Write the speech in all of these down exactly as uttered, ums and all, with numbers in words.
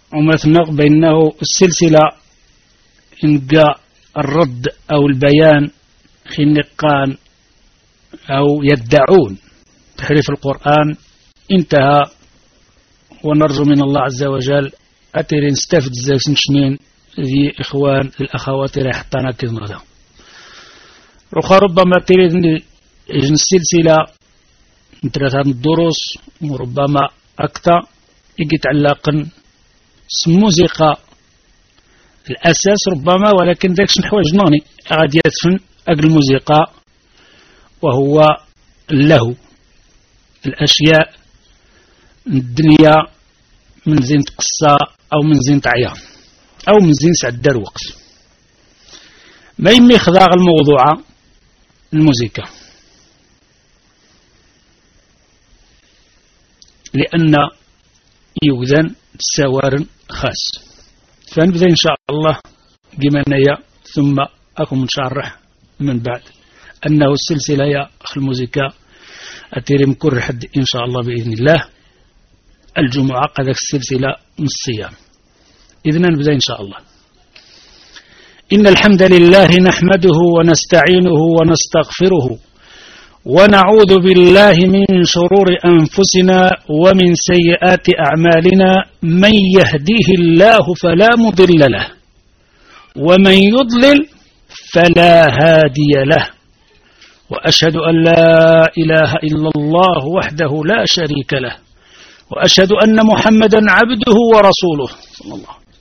ومثنق بأنه السلسلة إنقاء الرد أو البيان خنقان أو يدعون تحريف القرآن انتهى، ونرجو من الله عز وجل أتري نستفد زي سنين ذي إخوان الأخوات راح حطانا كذا هذا رخا ربما تريد السلسلة ثلاثة الدروس وربما أكثر يجي تعلقن موسيقى الأساس ربما، ولكن ذاك نحو جنوني غادي يدفن أجل الموسيقى وهو له الأشياء الدنيا من زين تقصى أو من زين تعيا أو من زين سعد دار وقت ما يمي خضاغ الموضوع الموسيقى، لأن يوذن سوار خاص. فنبدأ إن شاء الله جمانية ثم أكون نشرح من بعد أنه السلسلة يا أخ الموسيقى أترم كل حد إن شاء الله بإذن الله الجمعة قد السلسلة من الصيام. إذن نبدأ إن شاء الله. إن الحمد لله نحمده ونستعينه ونستغفره ونعوذ بالله من شرور أنفسنا ومن سيئات أعمالنا، من يهديه الله فلا مضل له ومن يضلل فلا هادي له، وأشهد أن لا إله إلا الله وحده لا شريك له، وأشهد أن محمدا عبده ورسوله صلى الله عليه وسلم.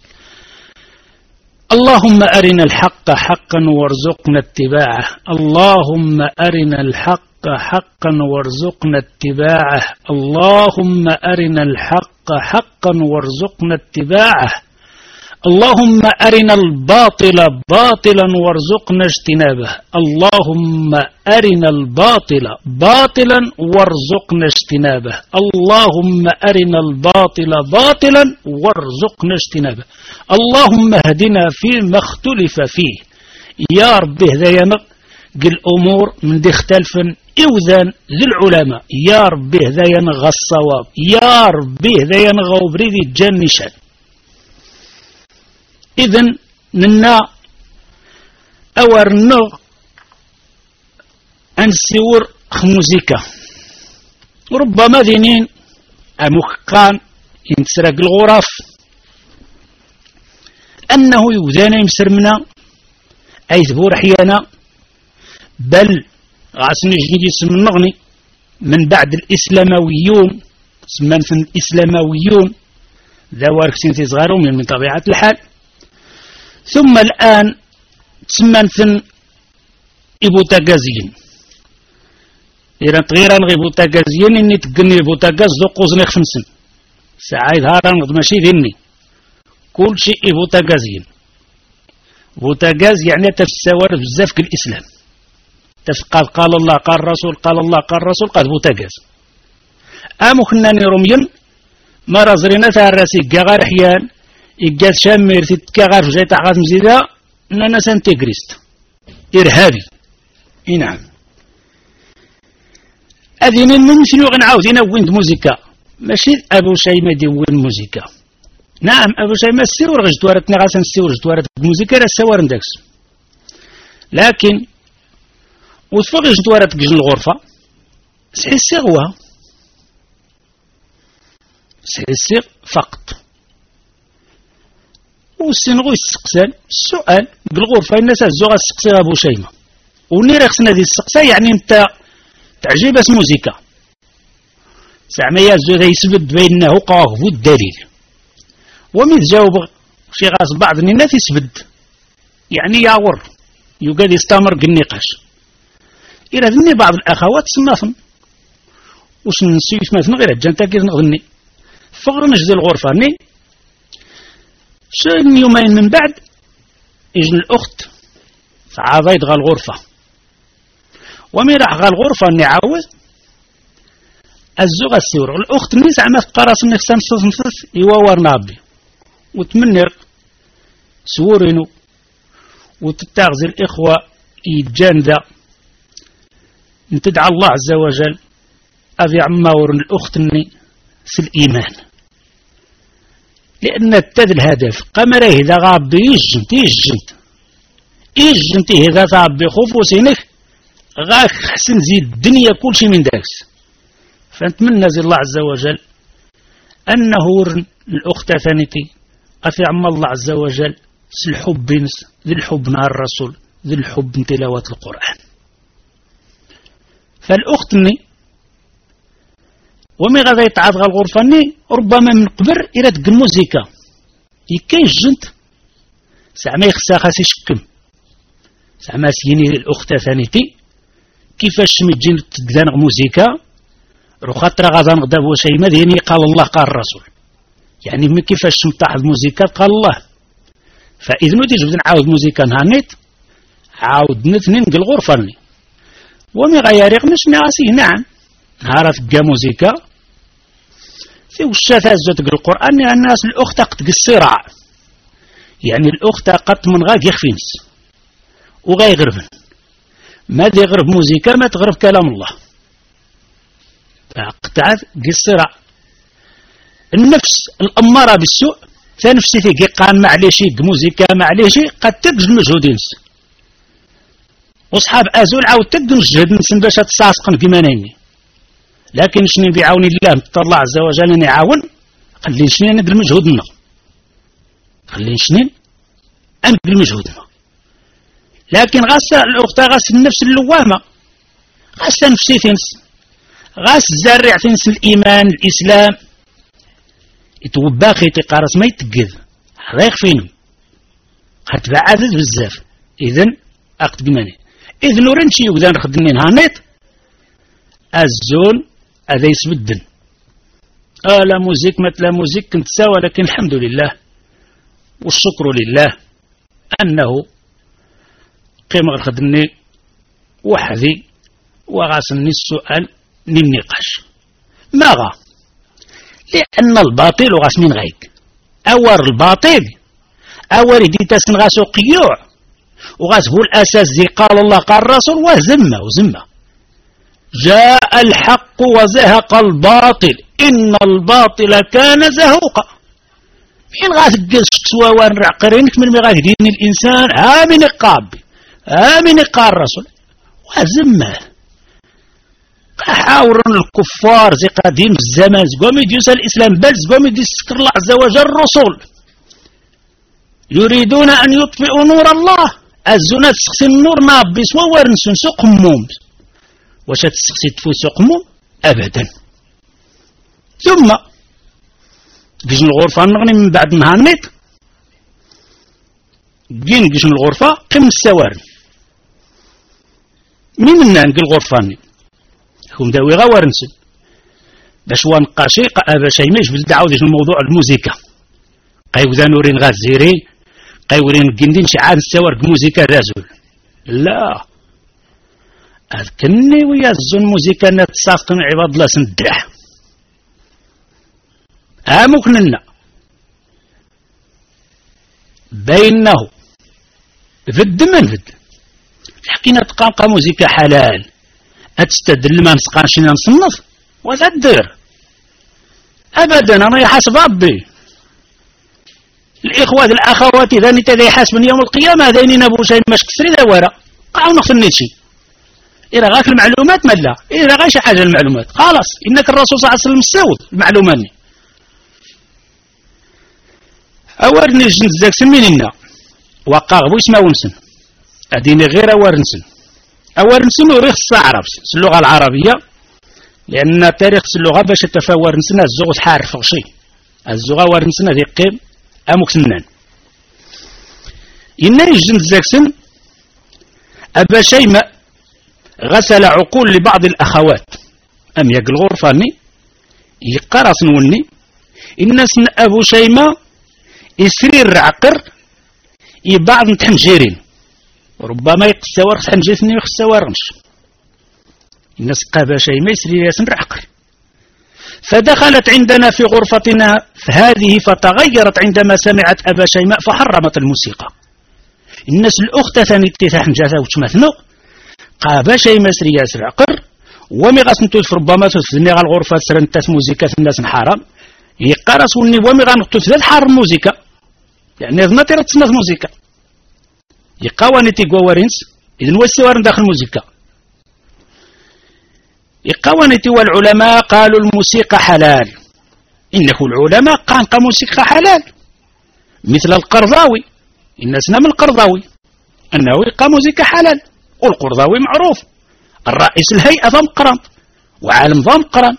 اللهم أرنا الحق حقا وارزقنا اتباعه، اللهم أرنا الحق حقا وارزقنا اتباعه، اللهم أرنا الحق حقا وارزقنا اتباعه، اللهم أرنا الباطل باطلا وارزقنا اجتنابه، اللهم أرنا الباطل باطلا وارزقنا اجتنابه، اللهم أرنا الباطل باطلا وارزقنا اجتنابه، اللهم اهدنا فيما اختلف فيه. يا رب هذا قل أمور من دي اختلفا إوذان للعلماء، يا رب هذا ينغى الصواب، يا رب هذا ينغى بريد الجنشان. إذن ننا أورنغ أن سيور موسيقى ربما ذنين أمكان ينسرق الغرف أنه يوذان يمسرمنا أي ثبور حيانا، بل غاسن جديد يسمى النغني من بعد الإسلامويون سمان في الإسلامويون ذا واركسين تيزغارون من طبيعة الحال، ثم الآن تسمان في إبوتاغازيين إيران تغيرا نغي بوتاغازيين إني تقني بوتاغاز ذو قوزني خمسن ساعة هارا نغض ماشي ذني كل شيء إبوتاغازيين. بوتاغاز يعني تفسوار بزاف الإسلام، تفقال قال الله قال الرسول قال الله قال الرسول قال بوتاغاز. أمو خناني رميين ما رازرينا تهرسي قاغار حيان إجاز شامير تتكاغر في جايت عقاد مزيدة أننا سانتيغريست إرهابي. إي نعم أذين من شنو غنعاودين وين موسيقى ماشي أبو شيمة دي وين موسيقى. نعم أبو شيمة السيور غجدوارتنا غاسن السيور غجدوارت موسيقى راه السوار نداكس، لكن وصفوق غجدوارت جن الغرفة سحي السيغوها سحي السيغ فقط. والسنغو يسقسان السؤال بالغرفة الناس الزوغة السقسي أبو شيمة ونير خصنا دي السقسة يعني انت تعجب اس موسيقى سعمية الزوغة يثبت بأنه قاهو الدليل، ومن جاوب شي غاس بعض الناس يثبت يعني يعور يقعد يستمر النقاش. إلى ذني بعض الأخوات سماثن وش نسيف مثلا غير الجنتا كيف نغني فغر نجد الغرفة ني شن يومين من بعد يجن الأخت فعاضي يدغى الغرفة ومن راح غا الغرفة نعاود الزوغة السور الأخت نيس عما قراص نفسها نصف يوار نابي وتمنر سورينو وتتاغزي الإخوة يتجاندى نتدعى الله عز وجل أبي عماور الأخت ني في الإيمان لأن التد الهدف قمره إذا غاب يجنت يجنت يجنت إذا غاب بخوف سينك غاك حسن زيد الدنيا كل شيء من داكس. فنتمنى زي الله عز وجل أنه الأخت ثانيتي أفي عم الله عز وجل الحب بنس ذي الحب نهار الرسول ذي الحب من تلاوة القرآن. فالأختني ومي غادا يتعاد غا الغرفاني ربما من قبر إلى دق الموزيكا يكاين جنت زعما يخسا خاص يشكم زعما سيني الأخت ثانيتي كيفاش متجي تدان موزيكا رو خاطر غادا نغدا بوشيمة ديني قال الله قال الرسول يعني من كيفاش متاحظ موزيكا قال الله. فإذا نودي جبد نعاود موزيكا نهانيت عاود نثنين نقل غرفاني ومي غياريق مش ناسيه نعم نهار تلقى موزيكا في وشات هزو تقرا القرآن يعني الناس الأخت قد الصراع يعني الأخت قد من غاك يخفينس وغيغربن ما دي يغرب موزيكا ما تغرب كلام الله فقطعت الصراع. النفس الأمارة بالسوء فنفسي تيجي قام معليشي موزيكا معليشي قد تبج مجهودينس وصحاب أزول عاود تقدم الجهد نسن باش تساسقن كما نيني لكن شنين بعون الله الله عز وجل أن يعاون خلين شنين ندير مجهودنا خلين شنين ندير مجهودنا. لكن غاس الأخت غاس النفس اللوامة غاس نفسي تنس غاس الزرع تنس الإيمان الإسلام يتوباخي تقارس ما يتقذ هذا يخفينم هتبعدد بزاف. إذن أقد قماني إذن ورنشي يقدر نخدمين هانيت الزون هذا يسبدن آه لا موزيك مثل موزيك كنت ساوى لكن الحمد لله والشكر لله أنه قيمة خدمني وحدي وغاسني السؤال للنقاش ما غا لأن الباطل غاس من غيك أور الباطل أور دي تسن غاسو قيوع وغاس هو الأساس زي قال الله قال الرسول وزمة وزمة جاء الحق وزهق الباطل إن الباطل كان زهوقا. مين غاس قلت سواوان رعقرينك من مغاك دين الإنسان آمن قابي آمن قال الرسول وزمة حاورن الكفار زي قديم الزمان زقوم يديوس الإسلام بل زقوم يديسكر الله عز وجل الرسول يريدون أن يطفئوا نور الله الزنا تسخسي النور نابي سوا ورنسون سوق هموم واش تسخسي تفو سوق هموم أبدا. ثم جيش الغرفة نغني من بعد نهانيت جين جيش الغرفة قم السوارن من نانق الغرفاني هم داوي غا ورنسن باش وانقاشي باش يميش بالدعوة ديال الموضوع الموسيقى قايودا نورين غا الزيري قايورين كندين شي عاد السوار موسيقى رازول لا أذكرني ويا الزون موسيقى نتصافقن عباد الله سندح آمكننا بينه فد من فد حكينا تقاقا موسيقى حلال أتستدل ما نسقانش نصنف وتدير أبدا أنا يحاسب ربي الإخوة الأخوات إذا نتذي يحاسبني يوم القيامة هذين نبو شيء مش كسري ذا ورا قاعوا نخفني شيء إذا غاك المعلومات ملا إذا غاش حاجة المعلومات خلاص إنك الرسول صلى الله عليه وسلم سود المعلومات أورني جنس ذاك سميننا وقاغ بوش ما ونسن أديني غير أورنسن أورنسن وريخ الصعرب اللغة العربية لأن تاريخ اللغة باش تفاور نسنا الزغ تحارف شيء الزغ ورنسنا ذي قيم أمك سنان إن الجنس ذاك سن أبا شيماء غسل عقول لبعض الأخوات أم يقل غرفاني يقرص نوني إن سن أبو شيماء يسرير عقر يبعض تحنجيرين ربما يقسور تحنجيثني ويخسورنش الناس قابا شيماء يسرير يسن عقر فدخلت عندنا في غرفتنا هذه فتغيرت عندما سمعت أبا شيماء فحرمت الموسيقى الناس الأخت ثاني تحنجاثا وتمثنو قابا شيماء سري يسر عقر ومي غاس نتوت ربما تفزني على الغرفة سرنتاس موسيقى الناس حرام يقرأ سوني ومي غنقطو ثلاث حار الموسيقى يعني هذا ما تيرا تسمى الموسيقى يقاواني تيقوا ورينس إذن وسوارن داخل الموسيقى يقاواني تيوا العلماء قالوا الموسيقى حلال إنه العلماء قانق موسيقى حلال مثل القرضاوي إن سنام القرضاوي أنه يقا موسيقى حلال والقرضاوي معروف الرئيس الهيئة ضم قرن وعالم ضم قرن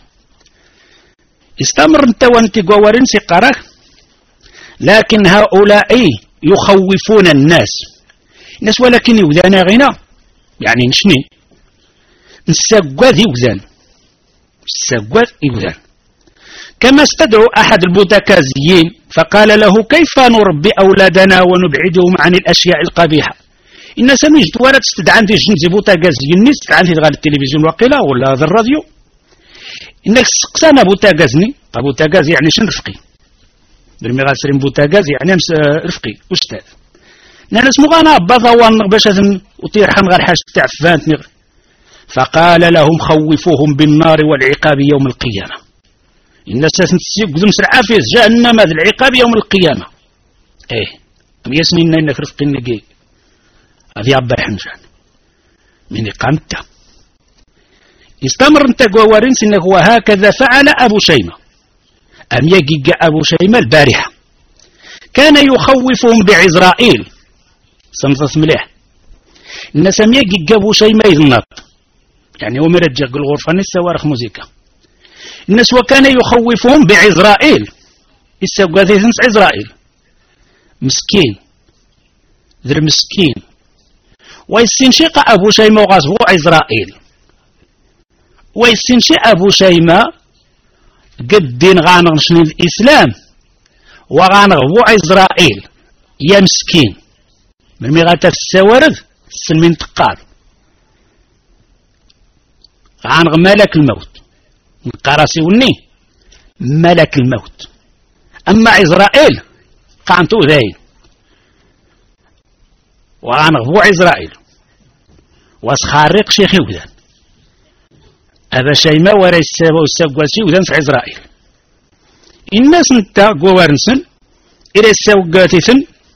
استمر انت وانت قوارين سقاره لكن هؤلاء يخوفون الناس الناس ولكن يوذانا غنى يعني نشني نسقوا ذي وذان نسقوا يوذان كما استدعوا أحد البوتاكازيين فقال له كيف نربي أولادنا ونبعدهم عن الأشياء القبيحة إن سميجد ولا تستدعى عندي جنزي بوتاكازيين تستدعى عندي غير التلفزيون وقيلة ولا هذا الراديو إنك سقسانا بوتاكازني طب بوتاكاز يعني شن رفقي برمي غاسرين بوتاكاز يعني امس رفقي أستاذ ناس مغانا بضوان باش وطيرحن غير حاجة تاع فانتني فقال لهم خوفوهم بالنار والعقاب يوم القيامة الناس تسيقوا سرعة في جهنم هذا العقاب يوم القيامة ايه ام يسمينا انك رفقي النقي هذه عبا حنجان من إقامته يستمر انت قوارين سنك وهكذا فعل أبو شيمة أم يجيج أبو شيمة البارحة كان يخوفهم بعزرائيل سمصص مليح الناس أم يجيج أبو شيمة يذنط يعني هو مرجع الغرفة نسا وارخ موسيقى الناس وكان يخوفهم بعزرائيل يسوى ذي ثنس عزرائيل مسكين ذر مسكين ويستنشق أبو شيمة وغازبو عزرائيل ويستنشق أبو شيمة قد دين غانغشني الإسلام وغانغبو عزرائيل يا مسكين من مغاتا السوارد السلمين تقال غانغ ملك الموت نقراسي وني ملك الموت أما عزرائيل قانتو ذاين وغانغبو عزرائيل واسخارق شيخي وذان هذا شيما ورا يسابو الساقواسي وذان في عزرائيل الناس نتا قوارنسن إلى الساقواتيثن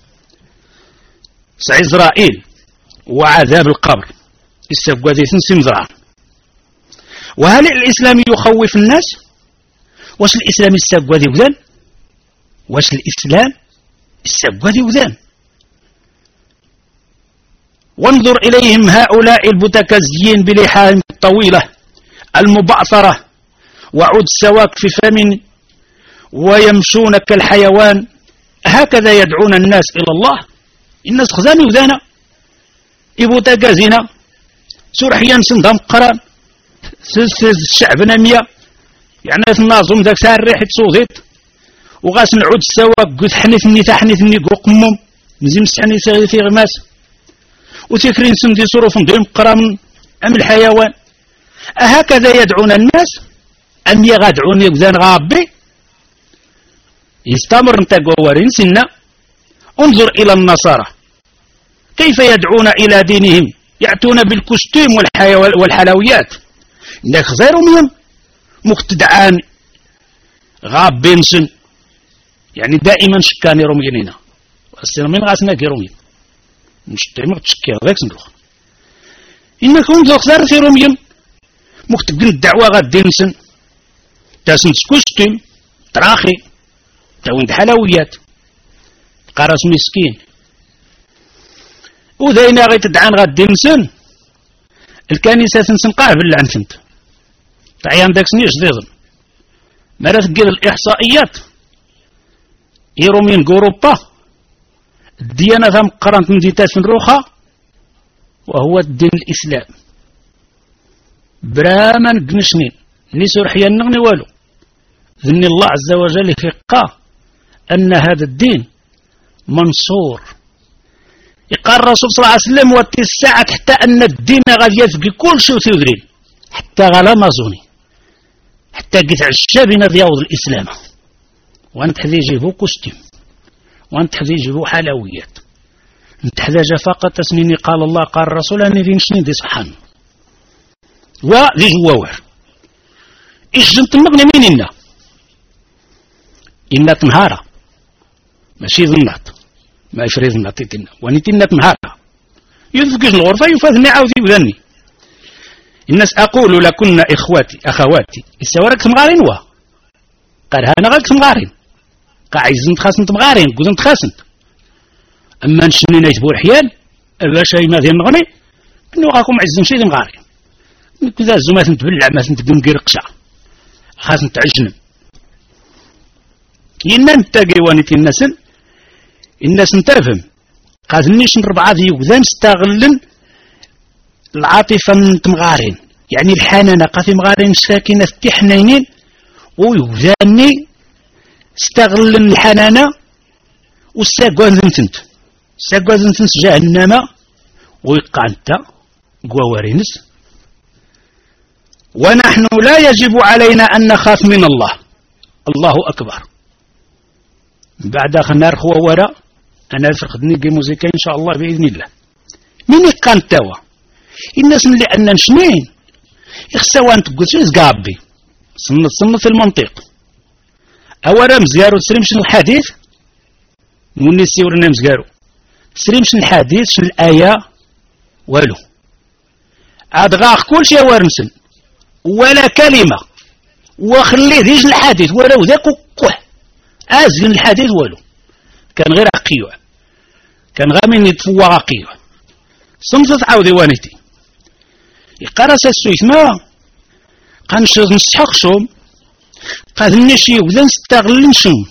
في عزرائيل وعذاب القبر الساقواتيثن سمزران وهل الإسلام يخوف الناس؟ واش الإسلام الساقواتي وذان؟ واش الإسلام الساقواتي وذان؟ وانظر إليهم هؤلاء البوتاكازيين بلحاهم الطويلة المبعثرة وعود السواك في فم ويمشون كالحيوان هكذا يدعون الناس إلى الله الناس خزاني وذانا إبوتاكازينا سورحيان سندهم قران سلسل الشعب نمية يعني الناظم ذاك سار ريحة صوتيت وغاس نعود السواك قلت حنيثني تحنيثني قمم نزيم سحني في غماس وتكرين سندي صروف نديم قرام أم الحيوان أهكذا يدعون الناس أم يغادعون يقذان غابي يستمر انت قوارين سنة انظر إلى النصارى كيف يدعون إلى دينهم يأتون بالكستيم والحلويات إنك غيرهم مقتدعان غابين سن يعني دائما شكاني رمينينا والسلمين غاسنا كي رمين مش تيمر تشكي هذاك سندوخ إنك انظر غير في رمين مكتبين الدعوة غاد دينسن تاسن سكوستيم تراخي تاوند حلويات قرص مسكين وذينا غي تدعان غاد دينسن الكنيسة تنسنقاه بالعنفنت تعيان داك سنيش ضيضن مرة تقيد الإحصائيات إيرومين قوروبا الديانة ثم قرنت من ديتاس روخة وهو الدين الإسلام براما قنشنين نسور حيان نغني والو ذن الله عز وجل فقه أن هذا الدين منصور يقال الرسول صلى الله عليه وسلم والتسعة حتى أن الدين غادي يثبي كل شيء تدرين حتى غلا مازوني حتى قيت عشابنا رياض الإسلام وانت حذي يجيبو كستيم وانت حذي يجيبو حلويات انت حذي فقط تسنيني قال الله قال الرسول أني ذي نشنين دي صحان وذي جواور إيش جنت المغني مين إنا إنات نهارة ماشي ظنات ما يفري ظنات تيتنا ونيتي إنات نهارة يذكر الغرفة يفاذني عاودي وذني الناس أقول لكن إخواتي أخواتي السوارك تمغارين وا قال أنا غاك تمغارين قاعزن تخاسن تمغارين قدن تخاسن أما نشني نيتبور حيال باش ما ذي نغني إنه غاكم عزن شي تمغارين كذا الزمات نتبلع ما تنتقم كير قشع خاصن تعجنم ينا نتاقي وانيتي الناس الناس نتفهم قادنيش نربعة ذي وذان استغلن العاطفة من تمغارين يعني الحنانة قافي مغارين ساكنة في حنينين ويوزاني استغلن الحنانة والساقوان ذنتنت الساقوان ذنتنت جهنم ويقع انت قوارينس ونحن لا يجب علينا أن نخاف من الله الله أكبر بعد خنار خوا ورا أنا فرقدني قي موزيكا إن شاء الله بإذن الله من يقان توا الناس اللي أننا نشنين يخسوان تقول شو زقابي صنت صنت المنطق أولا مزقارو تسريمش الحديث وني سيورنا مزقارو تسريمش الحديث شن الآية والو عاد غاق كل شيء ورمسن ولا كلمة وخليه ديج الحديث ولو ذاك كوح أزل الحديث والو كان غير عقيوع كان غامين يتفوى عقيوع صمتت عاودي وانيتي يقرأ ساسويت ما قانش نسحق شوم قاد نشي وذن ستغلن شوم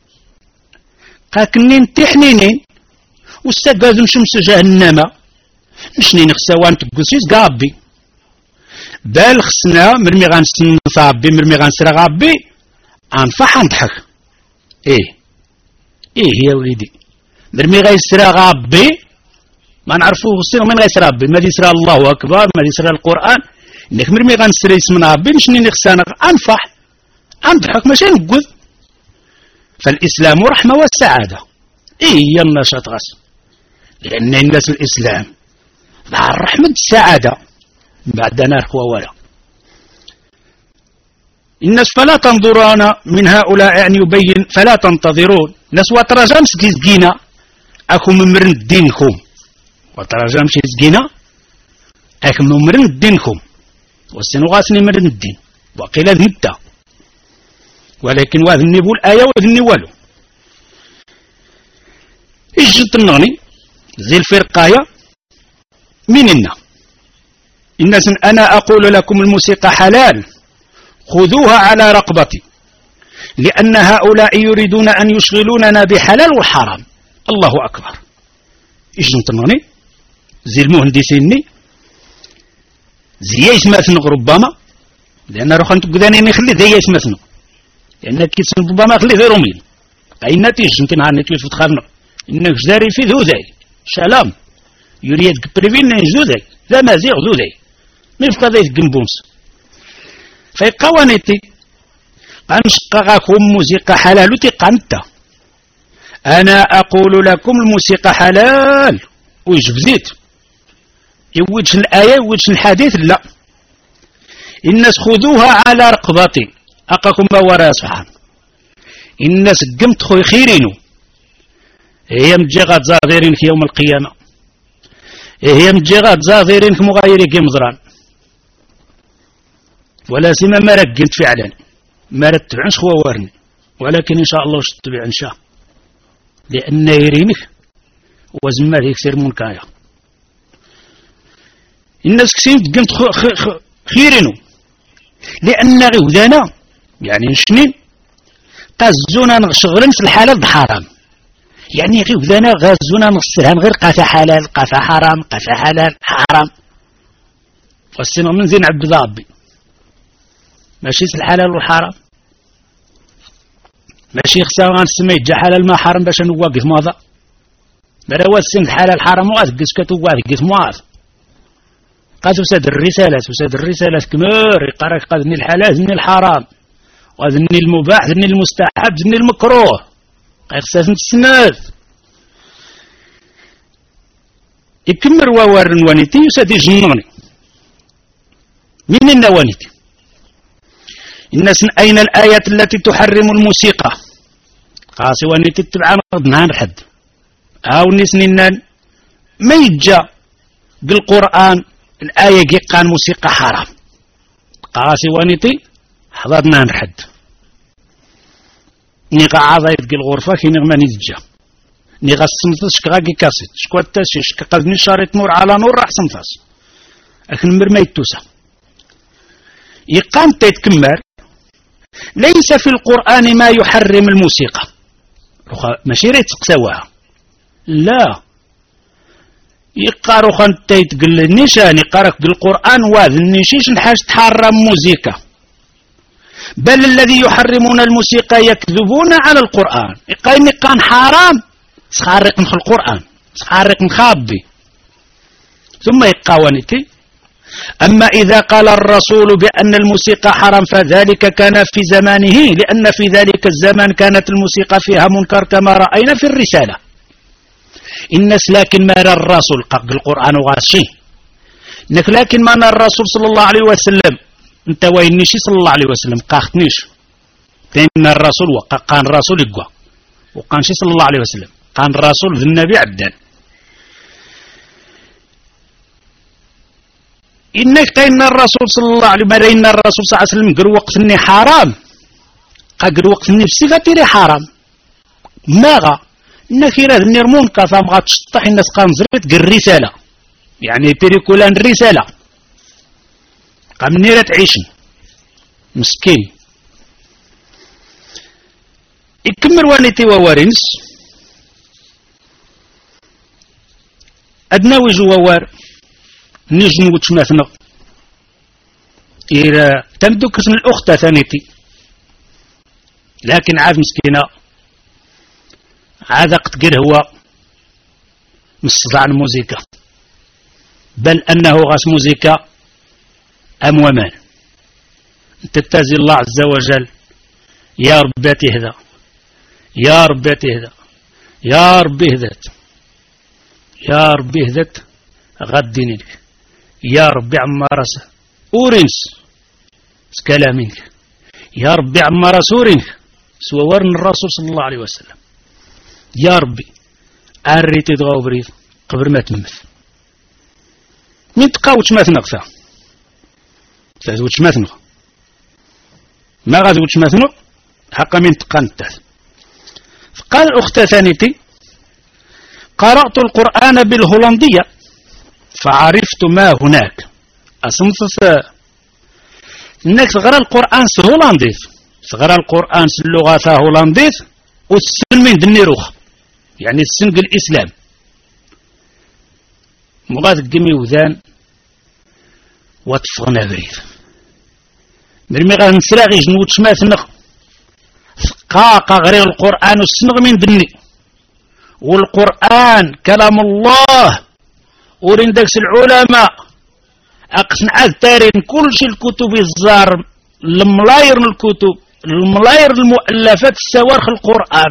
قاكنين تحنينين واستقاذن شمس جهنم نشنين خسوان تقسيس قابي بال خسنا مرمي غانسن صابي مرمي غانسرا غابي انفح نضحك ايه ايه يا وليدي مرمي غيسرا غابي ما نعرفوه الصيغ من غيسرا ربي ما يسرا الله اكبر ما يسرا القران انك مرمي غنسرا اسم ربي نشني خسانا انفح نضحك ماشي نقول فالاسلام رحمه والسعاده ايه هي النشاط غاس لان الناس الاسلام مع الرحمه السعاده بعد نار ولا الناس فلا تنظرون من هؤلاء يعني يبين فلا تنتظرون ناس وترجمش كيزكينا اكم مرن دينكم وترجمش كيزكينا اكم مرن دينكم والسنو غاسني مرن الدين وقيل ذنبتا ولكن واذني بول آية واذني والو ايش تنغني زي الفرقاية مننا الناس أنا أقول لكم الموسيقى حلال خذوها على رقبتي لأن هؤلاء يريدون أن يشغلوننا بحلال وحرام الله أكبر إيش نتنوني زي المهندسيني زي يسمثن ربما لأن روخان تقداني نخلي زي يسمثن لأن كيسن ربما خلي ذي رومين أي نتيجة نتين عن نتيجة فتخافنا إنك جداري في ذو ذي سلام يريد كبريفين ذو ذي ذا مازيغ ذو ذي ميفقى ذي الجنبونس في قوانيتي قنشقاكم موسيقى حلال تقنت أنا أقول لكم الموسيقى حلال ويجب زيت يوجه الآية يوجه الحديث لا الناس خذوها على رقبتي أقاكم بورا سبحان الناس قمت خوي خيرينو هي مجيغات زاغيرين في يوم القيامة هي مجيغات زاغيرين في مغايري كي مزران ولا سيما ما رقنت فعلا ما رتبعنش خوارني ولكن إن شاء الله وش تتبع إن شاء لأن يرينك وزمال يكسر منكايا الناس كسين قمت خيرينو لأن غودانا يعني نشنين قازونا نشغلن في الحلال حرام يعني غودانا غازونا نغسلها غير قافا حلال قافا حرام قافا حلال حرام والسنة من زين عبد ضابي ماشي الحلال والحرام ماشي خسا غنسمي جا حلال ما حرام باش نواقف ماذا بلا واسن الحلال حرام واقف كتواقف مواقف قاد وساد الرسالة وساد الرسالة كمار يقرأ قادني الحلال زني الحرام وزني المباح زني المستحب زني المكروه قيخساف نتسناد يكمر ووارن وانيتي وساد يجنوني من النوانيتي الناس أين الآيات التي تحرم الموسيقى قاسي واني تتبع نهان حد أو نسنين ما يجا بالقرآن الآية قان موسيقى حرام قاسي وانيتي حضرنا نحد نيغا عضايت قل غرفة كي نغما نيجا نيغا السمتس شكاكي كاسيت شكوات تاسي شكاقني شاريت نور على نور راح سمتاس لكن المرمى يتوسى يقام تيتكمر ليس في القرآن ما يحرم الموسيقى ماشي ريت تقسوها لا يقارو خان تيتقل النشان يقارك بالقرآن واذ النشيش نحاش تحرم موسيقى بل الذي يحرمون الموسيقى يكذبون على القرآن يقاين كان حرام سخارق من القرآن سخارق من خابي ثم يقاونتي أما إذا قال الرسول بأن الموسيقى حرام فذلك كان في زمانه لأن في ذلك الزمان كانت الموسيقى فيها منكر كما رأينا في الرسالة الناس لكن ما نرى الرسول قق القرآن وغاشي انك لكن ما نرى الرسول صلى الله عليه وسلم انت وينيشي صلى الله عليه وسلم قاختنيش فإن الرسول وقان الرسول يقوى وقان شي صلى الله عليه وسلم قان الرسول ذي النبي عبدان إنك تين الرسول صلى الله عليه وسلم إن الرسول صلى الله عليه وسلم قر وقت اني حرام قر وقت اني بصفتي حرام ماغا إنك إلا ذني رمون كافا مغا تشطح الناس قام زريت قر رسالة يعني تريكولان رسالة قام نيرة تعيشن مسكين يكمل وانيتي ووارنس أدناوي جووار نجن وتشماثنا إذا تمدك اسم الأخت ثانيتي لكن عاد مسكينة عاد قد هو مصدع الموسيقى بل أنه غاس موسيقى أم ومان تتازي الله عز وجل يا رب تهدى يا رب تهدى يا رب اهدت يا رب اهدت غدينك يا رب عمارس أورنس سكلامك يا رب عمارس أورنك سوى ورن الرسول صلى الله عليه وسلم يا ربي أريت يدغاو بريد قبل ما تمث من تقاوش ما تنقصا تزوج ما تنق ما غازوج ما تنق حقا من تقانت فقال الأخت ثانيتي قرأت القرآن بالهولندية فعرفت ما هناك أصنصف إنك تغرى القرآن سهولنديث تغرى القرآن اللغة هولنديث والسن من دنيروخ يعني السن الإسلام مغاد قمي وذان واتفغنا بريد مرمي غاد نسراغي جنوت شماثنخ ثقاقا غير القرآن والسنغ من دني والقرآن كلام الله ورندكس العلماء أقسن أذتارين كل شي الكتب الزار الملاير الكتب الملاير المؤلفات السوارخ القرآن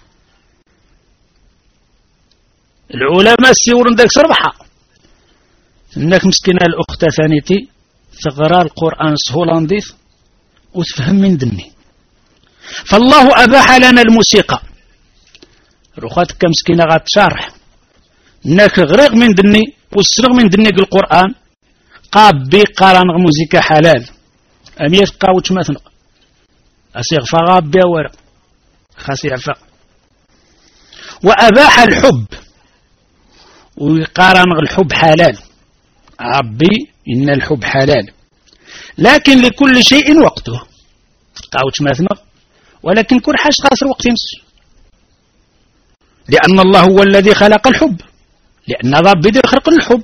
العلماء سيورن داك سربحة انك مسكينة الأخت ثانيتي تقرا القرآن سهولانديث وتفهم من دني فالله أباح لنا الموسيقى رخاتك مسكينة غات شارح انك غرق من دني والسرق من دني القرآن قاب بي قارن موسيقى حلال أميت قاوت مثنق أسيغ فغاب بي ورق خاسي عفا وأباح الحب ويقارن الحب حلال عبي إن الحب حلال لكن لكل شيء وقته قاوت مثنق ولكن كل حاجة خاسر وقت ينس لأن الله هو الذي خلق الحب لأن رب بدي خلق الحب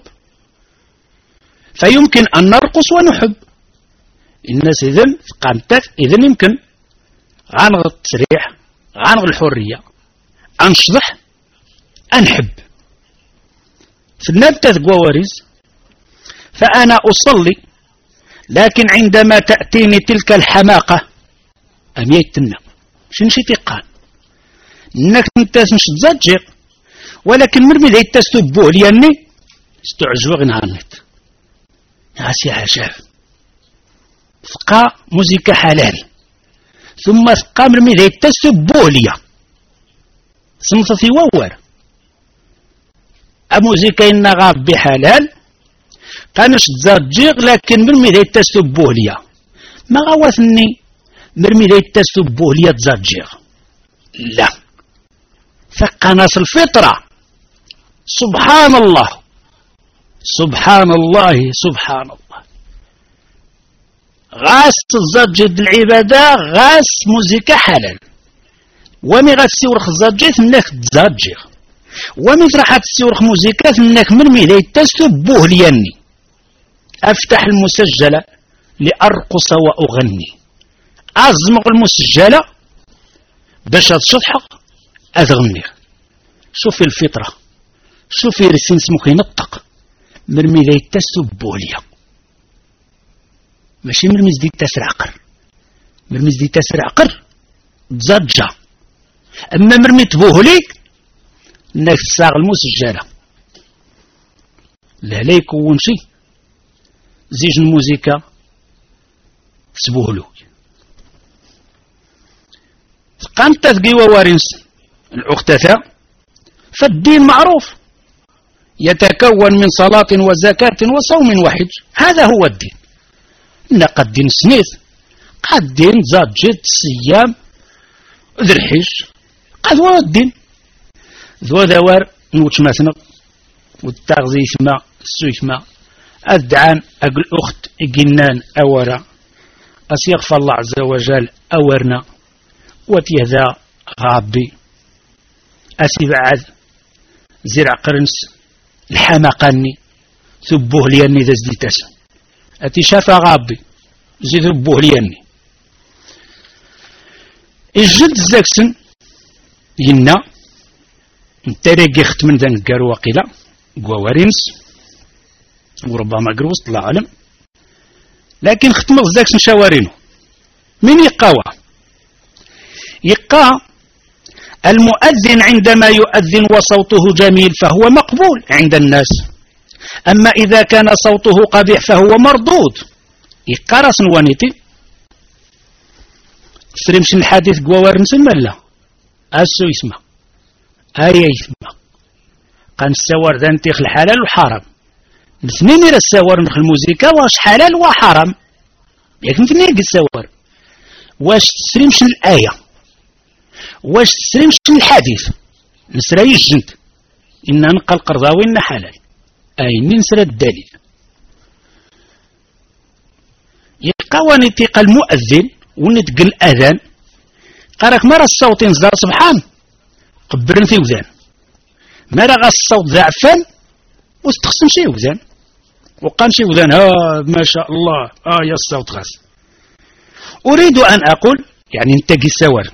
فيمكن أن نرقص ونحب الناس إذن قامتك إذن يمكن غانغ التسريح غانغ الحرية أنشضح أنحب في النبتة قوارز فأنا أصلي لكن عندما تأتيني تلك الحماقة أميتنا شنشي تقان إنك نتاس مش تزجر ولكن مرمي ذي تستبوه ليني استعجوا غنهانت ناسي عجاب ثقا موسيقى حلال ثم ثقا مرمي ذي تستبوه ليا صنف في وور الموسيقى إن غاب بحلال قانش تزرجيق لكن مرمي ذا يتسبوه ليا ما غوثني مرمي ذا يتسبوه ليا تزرجيق لا فقناص الفطرة سبحان الله سبحان الله سبحان الله غاس تزرجد العبادة غاس موسيقى حلال ومي غتسيورخ الزرجيت منك تزرجيق ومي راح تسيورخ موسيقى منك مرمي ذا يتسبوه لياني أفتح المسجلة لأرقص وأغني أزمغ المسجلة باش تشطحق أتغني شوفي الفطرة شوفي رسين سموك ينطق مرمي ذا يتسبوه ليا ماشي مرمز دي تسرع قر مرمز دي تسرع قر تزجع أما مرمي تبوه ليك انك تساغ المسجلة لا لا يكون شي زيج الموسيقى سبوهلو قامت تثقي وارنس الأختثة فالدين معروف يتكون من صلاة وزكاة وصوم وحج هذا هو الدين إن قد دين سنيث قد دين زاجت صيام ذي الحج قد هو الدين ذو ذوار نوتش مثلا والتغذي ثما السويثما أدعان أقل أخت إجنان أورا أسيغفى الله عز وجل أورنا وتيهذا غابي أسيبعد زرع قرنس الحماقاني ثبوه لياني ذا زديتاس أتي شافا غابي زي ثبوه لياني الجلد الزاكسن ينا نتاريقي اخت من ذا نقارو وقيلا قوارينس وربما قروس طلع علم لكن ختم الزاكسن شوارينو من يقاوى يقا المؤذن عندما يؤذن وصوته جميل فهو مقبول عند الناس أما إذا كان صوته قبيح فهو مردود يقا راس نوانيتي سرمش الحديث قوار نسمى لا أسو يسمى أي يسمى قان السوار ذا نتيخ الحلال والحرام الاثنين إلى السوار نخ الموسيقى واش حلال وحرام لكن في نيق السوار واش تسرمش الآية واش تسرمش الحديث نسرى يجنت إن نقل قرضاوي إن حلال أي ننسرى الدليل يبقى ونتيق المؤذن ونتقل الأذان قالك مرة الصوت نزار سبحان قبرن في وذان مرة غا الصوت ضعفان واستخصم شي وذان وقام شي وذان ها ما شاء الله آه يا الصوت غاس أريد أن أقول يعني نتقي السوار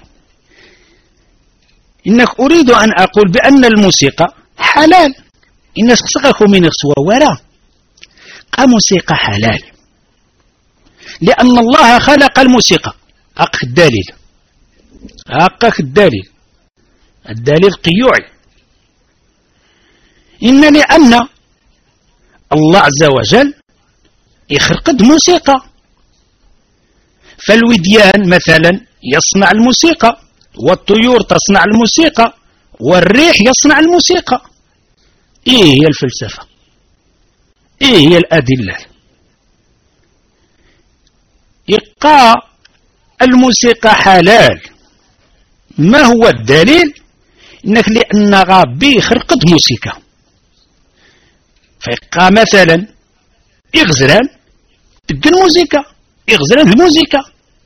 إنك أريد أن أقول بأن الموسيقى حلال إن سقسقك من السوى وراء موسيقى حلال لأن الله خلق الموسيقى أقف الدليل أقف الدليل الدليل قيوعي إن لأن الله عز وجل يخرق موسيقى فالوديان مثلا يصنع الموسيقى والطيور تصنع الموسيقى والريح يصنع الموسيقى إيه هي الفلسفة إيه هي الأدلة إيقاع الموسيقى حلال ما هو الدليل إنك لأن غابي خرقت موسيقى فإيقاع مثلا إغزران تلقى الموسيقى إغزران الموسيقى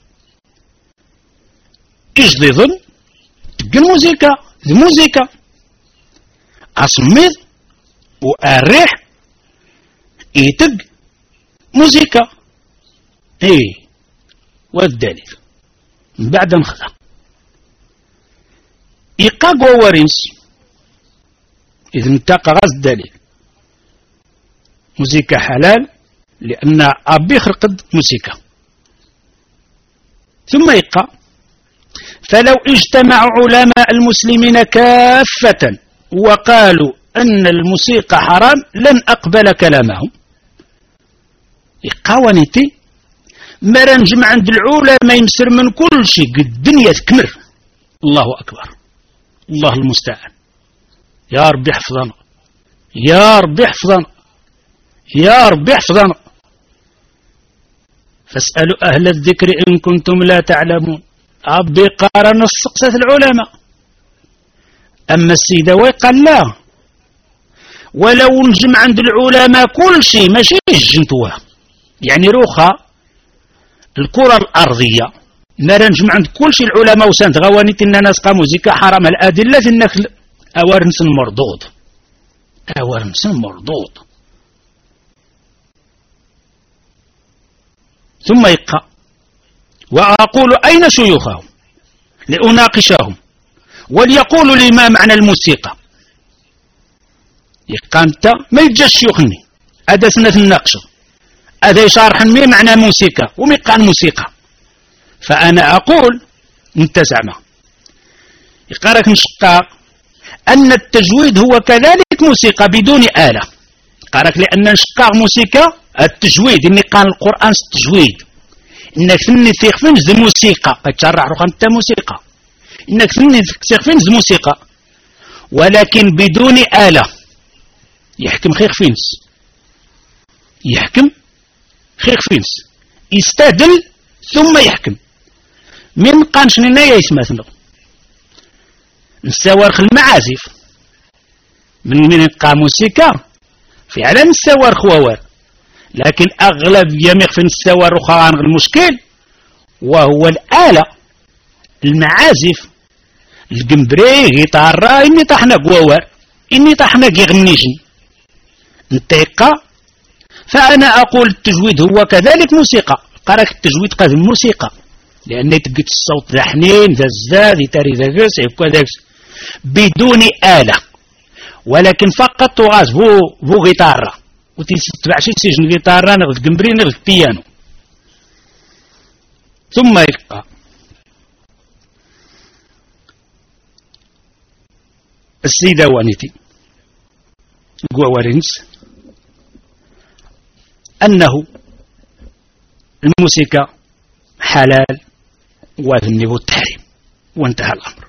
إجديضن تلقى الموسيقى الموسيقى أصمد وأريح إيتق موسيقى إيه والدليل بعد مخذا إيقاق وورنس إذا انتقى غاز الدليل موسيقى حلال لأن أبي خرقد موسيقى ثم إيقا فلو اجتمع علماء المسلمين كافة وقالوا أن الموسيقى حرام لن أقبل كلامهم إقاوانيتي مرا نجمع عند العلماء يمسر من كل شيء الدنيا تكمر الله أكبر الله المستعان. يا ربي احفظنا، يا ربي احفظنا، يا ربي احفظنا. فاسألوا أهل الذكر إن كنتم لا تعلمون. ربي قارن السقسة العلماء. أما السيدوي قال لا، ولو نجمع عند العلماء كل شيء ماشي الجنتوه، يعني روخا الكرة الأرضية نرى نجمع عند كل شيء العلماء وسانت غوانيت إن نسقى موزيكا حرام الأدلة النخل أورنس مردود، أورنس مردود. ثم يبقى وأقول أين شيوخهم لأناقشهم وليقولوا لي ما معنى الموسيقى. يبقى أنت ما يجاش شيوخني هذا سنة الناقشه، هذا يشارح ما معنى موسيقى وما يبقى الموسيقى. فأنا أقول أنت زعما يبقى راك نشقى أن التجويد هو كذلك موسيقى بدون آلة. قالك لأن نشقى موسيقى التجويد إني قال القرآن التجويد إنك ثني تيخفين ز موسيقى تشرع روح أنت موسيقى إنك ثني تيخفين ز موسيقى ولكن بدون آلة. يحكم خير فينس، يحكم خير فينس، يستدل ثم يحكم. من قانش لنا يسمثنا نستوارخ المعازف من من قام موسيقى في على نستوارخ خوار، لكن أغلب يميق في نستوارخ عن المشكل وهو الآلة المعازف الجمبري غيتارا إني طحنا قوار إني طحنا يغنيجني انتيقى. فأنا أقول التجويد هو كذلك موسيقى. قالك التجويد قد الموسيقى لأن تقيت الصوت ذا حنين ذا الزاد يتاري ذا قس يبقى بدون آلة، ولكن فقط تغاز بو بو غيتارا وتتبع شي سجن غيتارا نغد جمبري نغد بيانو. ثم يبقى السيدة وانيتي قوارنس أنه الموسيقى حلال وذنب التحريم وانتهى الأمر.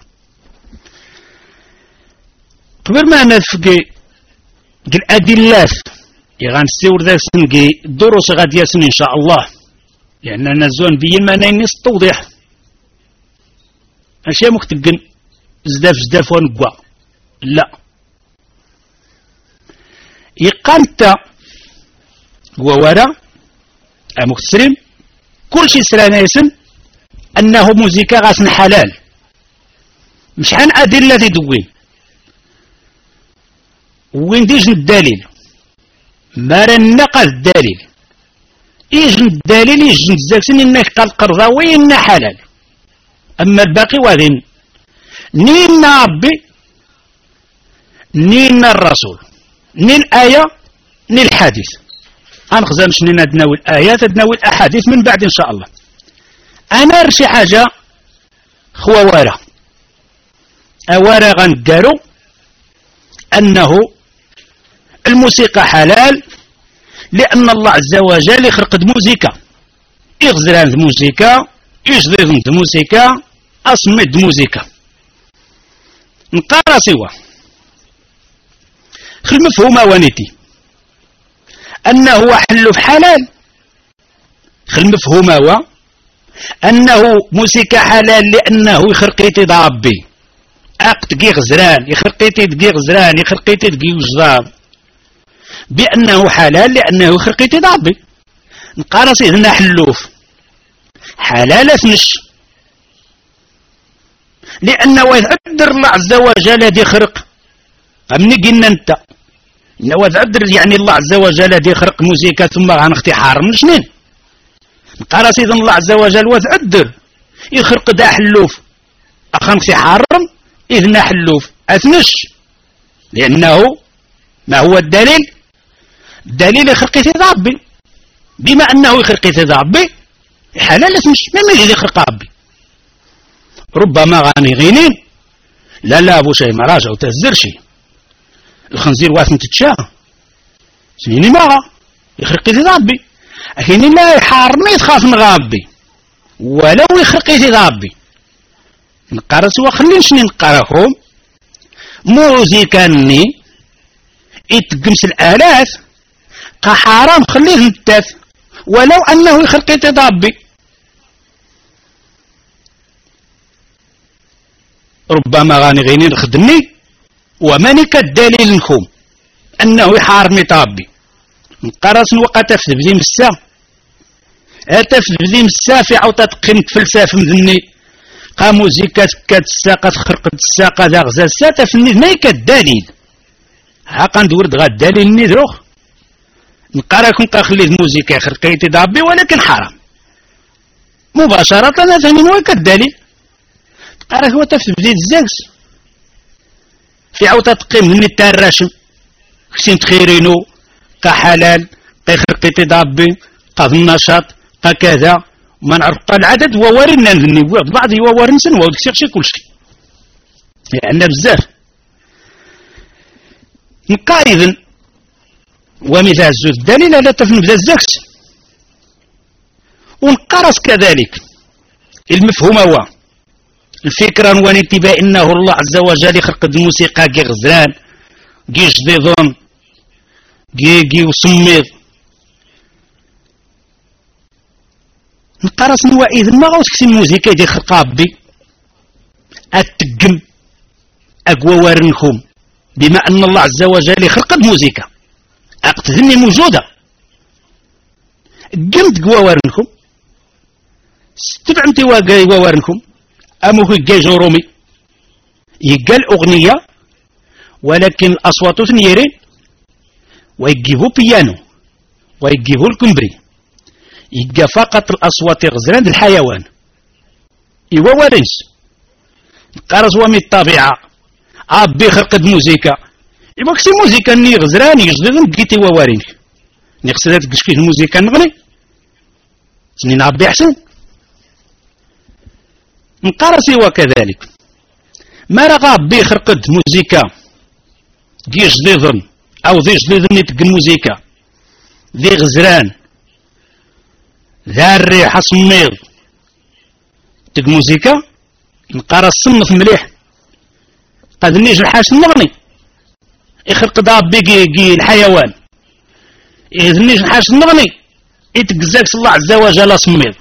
قبل ما نفقي الأدلات يغنسيور ذا سنقي الدروس غاد ياسن إن شاء الله لأننا الزون بيين ما نيني ستوضح أشياء مكتبين زداف زداف ونقوى لا يقانت وورا مكسرين كل شيء سرانا يسن أنه موسيقى غاسن حلال مش عن أدلة دوين وين ديجن الدليل ما رنقذ الدليل يجن الدليل يجن الزاكسن إنك قال قرضاوي إنه حلال. أما الباقي وذين نينا ربي نينا الرسول نين الآية نين الحديث. أنا خزانش نينا تناول الآيات تناول الأحاديث من بعد إن شاء الله. أنا رشي حاجة خوارا أوارا غنقارو أنه الموسيقى حلال لأن الله عز وجل يخرق موسيقى يغزران موسيقى يجذر موسيقى أصمد موسيقى نقارا سوا خل مفهوم وانيتي أنه حل في حلال خل مفهوم هو أنه موسيقى حلال لأنه يخرقيتي ضابي أقت كي غزران يخرقيتي دقي غزران يخرقيتي دقي وجدار بأنه حلال لأنه يخرقيتي ضابي نقارا سيدنا حلوف حلال اسمش لأنه يعذر الله عز وجل دي خرق أمني قلنا انت إنه يعذر يعني الله عز وجل دي خرق موسيقى ثم غنختي حارم شنين نقارا سيدنا الله عز وجل وتعذر يخرق دا حلوف أخنختي حارم إذن حلوف أثنش لأنه ما هو الدليل الدليل يخرق ضابي بما أنه يخرق ضابي حلال اسمش ما يجي يخرق ربي ربما غاني غينين لا لا أبو شيء مراجع وتهزرشي الخنزير واثن تتشاه سنيني ما يخرق ضابي أكيني لا يحارمي يتخاف من غابي ولو يخرق ضابي نقرأ سوا خلينش نقرأهم موزيكاني يتقمس الآلات قا حرام خليه نتاث ولو أنه يخلق تضابي. ربما غاني غيني نخدمني وماني كالدليل نخوم أنه يحارني طابي نقرص وقت تفذي مسا تفذي مسا في عوطة قيمة فلسفة مذني قا موزيكا كاد الساقة تخرقت الساقة ذا غزال ساتا فني ما كالدليل ها قندورد غا الدليل ندروخ نقرا كون قاخلي الموزيكا خرقيتي ضابي ولكن حرام مباشرة فهمين وين كالدليل قرا هو تفذي الزاكس في عوطة تقيم من التراشم كسين تخيرينو قا حلال قا خرقيتي ضابي قا النشاط قا كذا ما نعرف قا العدد ووارنا نذني بعض ووارن سن وهو كسيرشي كل شيء يعني بزاف نقا إذن ومثال زوج الدليل لا تفهم بدا الزاكس ونقرص كذلك المفهوم هو الفكرة ونتباع إنه الله عز وجل خلق الموسيقى كي غزران كي جديدون كي كي وسميض نقرص نوا إذن ما غوش كسي الموسيقى دي خلق ربي أتقم أقوى وارنكم بما أن الله عز وجل خلق الموسيقى أقتذني موجودة قمت قوى وارنكم ستبعمتي واقوى وارنكم أمو في جاجو رومي يقال أغنية ولكن الأصوات ثنيرين ويجيبوا بيانو ويجيبوا الكمبري يجا فقط الأصوات غزران الحيوان إيوا وارنس قارس ومي الطبيعة عبي خلقت موزيكا إيوا كسي موزيكا ني غزران يجددن قيتي ووارنك نقصدات كش فيه الموزيكا نغني سنين عبي أحسن نقارسي وكذلك ما رغب بي خرقد موزيكا دي جديدن او دي جديدن يتق الموزيكا ذي غزران ذا الريح صميض تق موزيكا نقارس صنف مليح قد نيج الحاش النغني يخرق داب بيقي الحيوان إذ نيج الحاش النغني يتقزاكس الله عز وجل صميض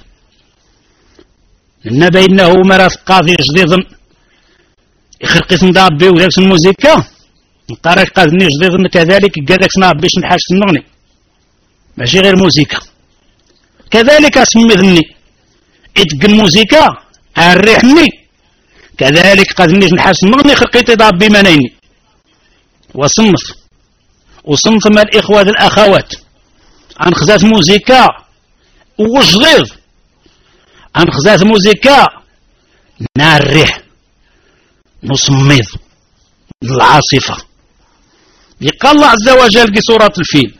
لأن بينه مرات قاضي جديد يخرقيت ندابي وداكس الموزيكا نقارك قاضني جديد كذلك قاداك نابيش نحاش النغني ماشي غير موزيكا كذلك اسمي ذني اتق الموزيكا الريحني كذلك قاضني نحاش النغني خرقيت دابي منيني وصنف وصنف مع الإخوة الأخوات عن خزات موزيكا وجديد عن خزات موزيكا نار الريح نصميض العاصفة يقال الله عز وجل في سورة الفيل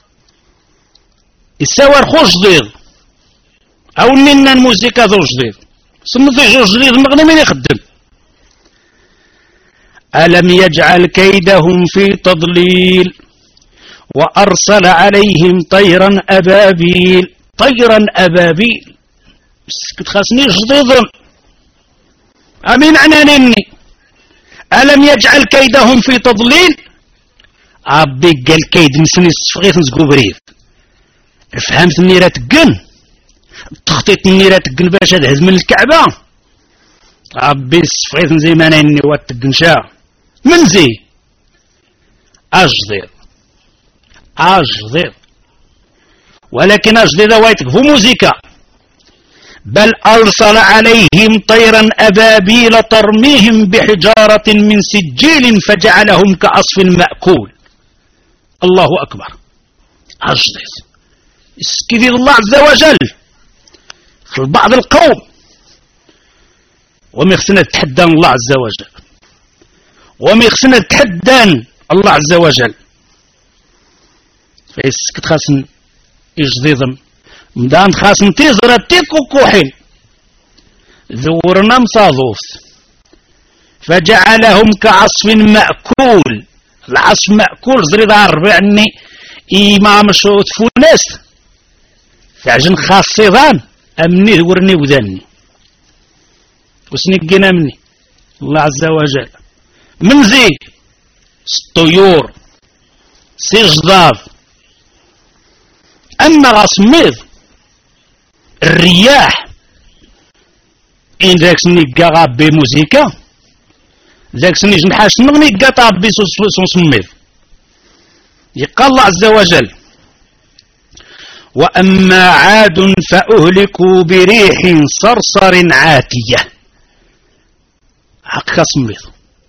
السوار خوش جديد او ننا الموسيقى ذو جديد صمتي جو جديد المغني من يخدم ألم يجعل كيدهم في تضليل وأرسل عليهم طيرا أبابيل طيرا أبابيل كنت خاصني جديدا أمين عنانني ألم يجعل كيدهم في تضليل عبي قال كيد نسني صفغيت نزقو بريد فهمت النيرة تقن تخطيط النيرة تقن باش هدهز من الكعبة عبي صفغيت نزي مانيني واتقن شا من زي أجدير أجدير ولكن أجدير وايتك هو موزيكا بل أرسل عليهم طيرا أبابيل ترميهم بحجارة من سجيل فجعلهم كعصف مأكول الله أكبر أجدد اسكذي الله عز وجل في بعض القوم ومخسنا تحدان الله عز وجل ومخسنا تحدان الله عز وجل فيسكت خاسن إجديدم مدان خاصن تيزرا تيكو كوحين ذورنا مصاضوف فجعلهم كعصف مأكول العصف مأكول زريد عربي عني إمام شوت فونس فعجن خاص صيدان أمني ذورني وذاني وسنقنا مني الله عز وجل منزي الطيور سي جداد. أما غاسميض الرياح إن ذاك سني كا بي موزيكا ذاك سني جنحاش نغني كا طابي سميض. يقال الله عز وجل وأما عاد فأهلكوا بريح صرصر عاتية. هكا سميض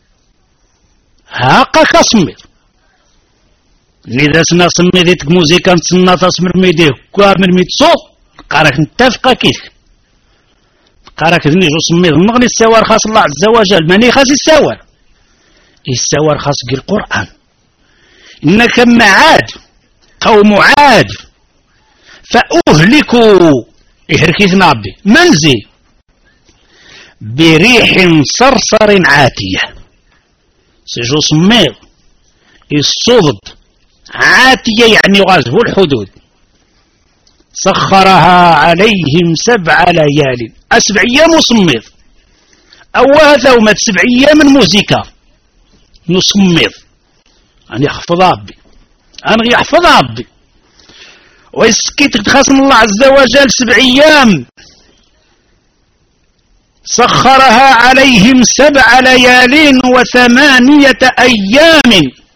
هكا سميض إذا سنا سميديتك موزيكا نتسنى تصمر ميديه كامل ميتصوت قارك نتفق كيف قارك ذني جو سميض نغني السوار خاص الله عز وجل ماني خاص السوار السوار خاص القرآن. إنك ما عاد قوم عاد فأهلكوا إهركيتنا ربي منزي بريح صرصر عاتية. سجو سميض الصدد عاتية يعني غزو الحدود. سخرها عليهم سبع ليال أسبع أيام وصميض أو هذا ومات سبع أيام من موزيكا نصميض أنا يحفظ ربي أنا يحفظ ربي ويسكت تخصم الله عز وجل سبع أيام. سخرها عليهم سبع ليال وثمانية أيام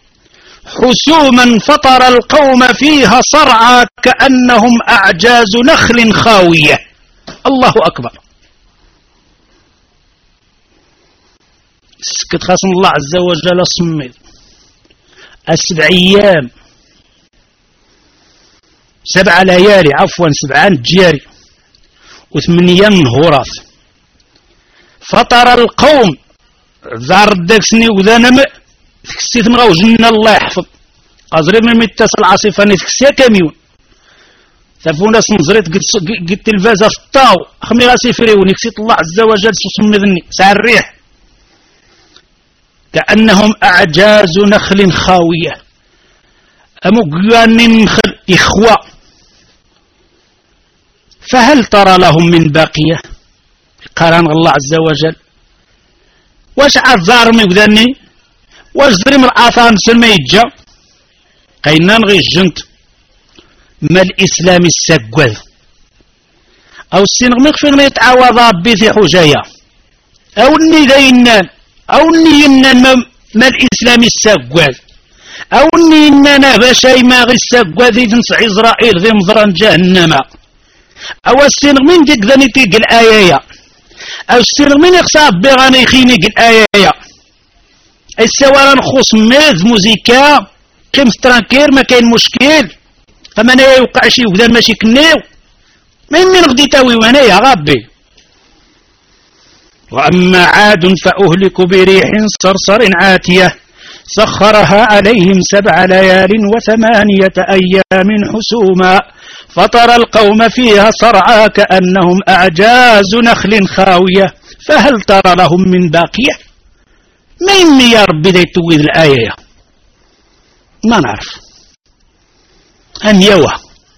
حسوما فطر القوم فيها صرعى كأنهم أعجاز نخل خاوية. الله أكبر. سكت خصم الله عز وجل صمد السبع أيام سبع ليالي عفوا سبعان جاري وثمانية نهورات. فطر القوم ذار داكسني وذانم تكسيت مغوجنا الله يحفظ قزري من متصل عاصفة نتكسيا كاميون ثفونا سنزريت قد تلفازة في الطاو خمي غاسي فريوني كسيت الله عز وجل سسمذني ساع الريح كأنهم أعجاز نخل خاوية أمقيان نخل إخوة فهل ترى لهم من باقية؟ قران الله عز وجل واش عزار ميقداني واش زري من الآثام سلما يجا قينان غي الجنت ما الإسلام السقوذ أو السنغميق فين يتعاوض ربي في حجايا أو الني دينان أو الني ينان ما, ما الإسلام السقوذ أو الني ينان بشاي ما غي السقوذ يدنس إسرائيل ذي مضران جهنم أو السنغمين ديك ذاني تيق الآية أو السنغمين يخصاب بغاني خيني الآية السواران خوص ميز موزيكا قيم سترانكير ما كاين مشكل فمن يوقع شي وذا ماشي كنيو من من غدي تاوي وانا يا ربي. وأما عاد فأهلك بريح صرصر عاتية سخرها عليهم سبع ليال وثمانية أيام حسوما فطر القوم فيها صرعى كأنهم أعجاز نخل خاوية فهل ترى لهم من باقية؟ من يا ربي ذي تويذ الآية ما نعرف أن يوه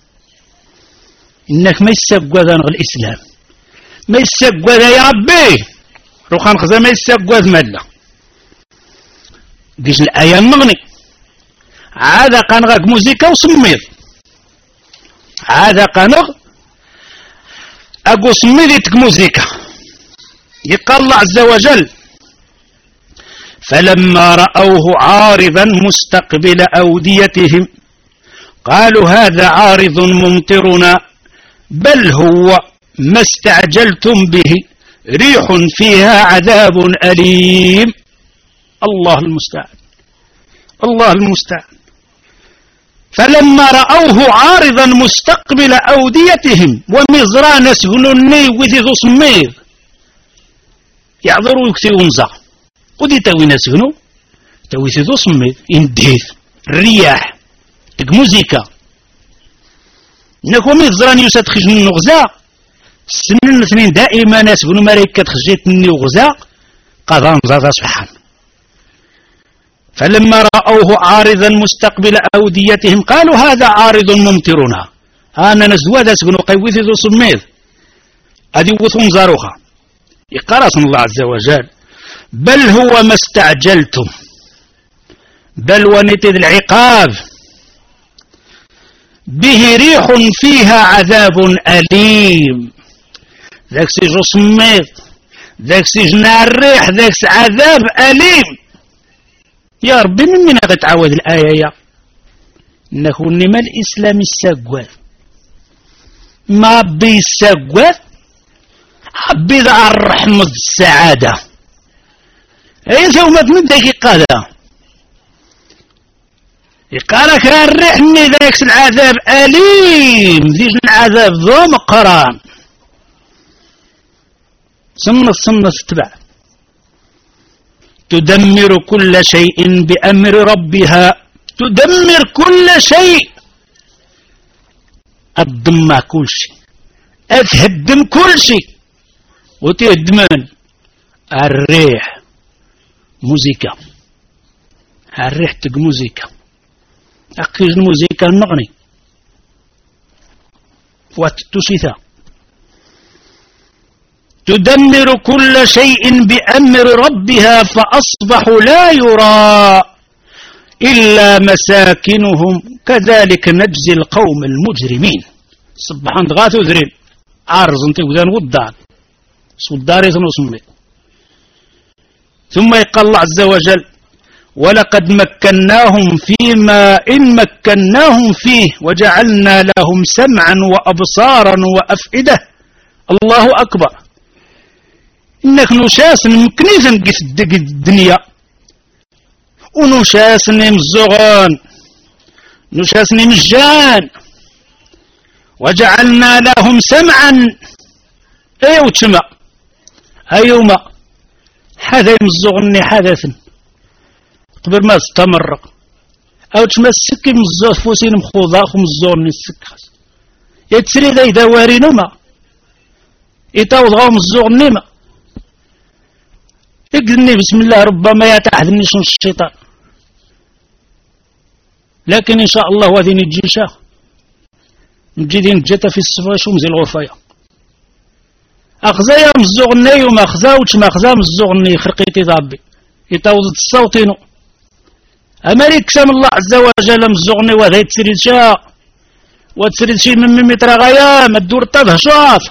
إنك ما يسقوذ نغ الإسلام ما يسقوذ يا ربي روخان خزا ما يسقوذ مالا قيش الآية مغني عاد قانغاك موزيكا وسمير عاد قانغ أقو سميريتك موزيكا يقال الله عز وجل فلما رأوه عارضا مستقبل أوديتهم قالوا هذا عارض ممطرنا بل هو ما استعجلتم به ريح فيها عذاب أليم. الله المستعان الله المستعان. فلما رأوه عارضا مستقبل أوديتهم ومزران سهلني وذي صمير يعذروا يكتبون زا ودي تاوي نسهنو تاوي ذو صمير انديث الرياح تك موزيكا نكو مزران يوسد خجن النغزا السنين الاثنين دائما ناس بنو ماريكا تخجيت النغزا قضان زادا سبحان. فلما رأوه عارضا مستقبل أوديتهم قالوا هذا عارض ممطرنا أنا نزوا ذا سبنو قيوث ذو صمير أدي وثون زاروخا يقرأ الله عز وجل بل هو ما استعجلتم، بل ونتذ العقاب به ريح فيها عذاب أليم. ذاك سيجو سميط، ذاك سيجنا الريح، ذاك عذاب أليم. يا ربي من من هذا تعاود الآية يا نكون ما الإسلام الساقوات ما بيساقوات عبي ذا الرحمة السعادة أي ثم من ذاك قادة يقالك الريح من ذاك العذاب أليم، ذيك العذاب ذو مقران سنة سنة تبع تدمر كل شيء بأمر ربها، تدمر كل شيء، الضم كل شيء، أتهدم كل شيء، وتهدمن الريح موزيكا، الريح تق موزيكا، أقيج الموزيكا المغني واتتشثا. تدمر كل شيء بأمر ربها فأصبحوا لا يرى إلا مساكنهم كذلك نجزي القوم المجرمين. صبحان دغاتو ذرين عارز انت وذان ودار صداري نصمي. ثم يقال الله عز وجل ولقد مكناهم فيما إن مكناهم فيه وجعلنا لهم سمعا وأبصارا وأفئدة. الله أكبر. إنك نشاس مكنيز نقف الدنيا ونشاس مزغان نشاس مجان وجعلنا لهم سمعا ايو تشمع ايوما هذا يمزغني حدثا قبل ما استمر او تمسك مزوغ فوسين مخوضا خمزورني السكاس يتسري ذا يدواري نما يتاوض غاو مزوغني ما اقلني بسم الله ربما يتعهدني شن الشيطان، لكن إن شاء الله وذين الجيشة مجدين جتا في الصفا شو مزي الغرفايا أخزايا مزوغني وما أخزاوش ما أخزا مزوغني خرقيتي ضابي يتاوض الصوتينو أمريك سام الله عز وجل مزوغني وذا يتسريد شا وتسريد شي من متر غايا ما تدور طبه شاف.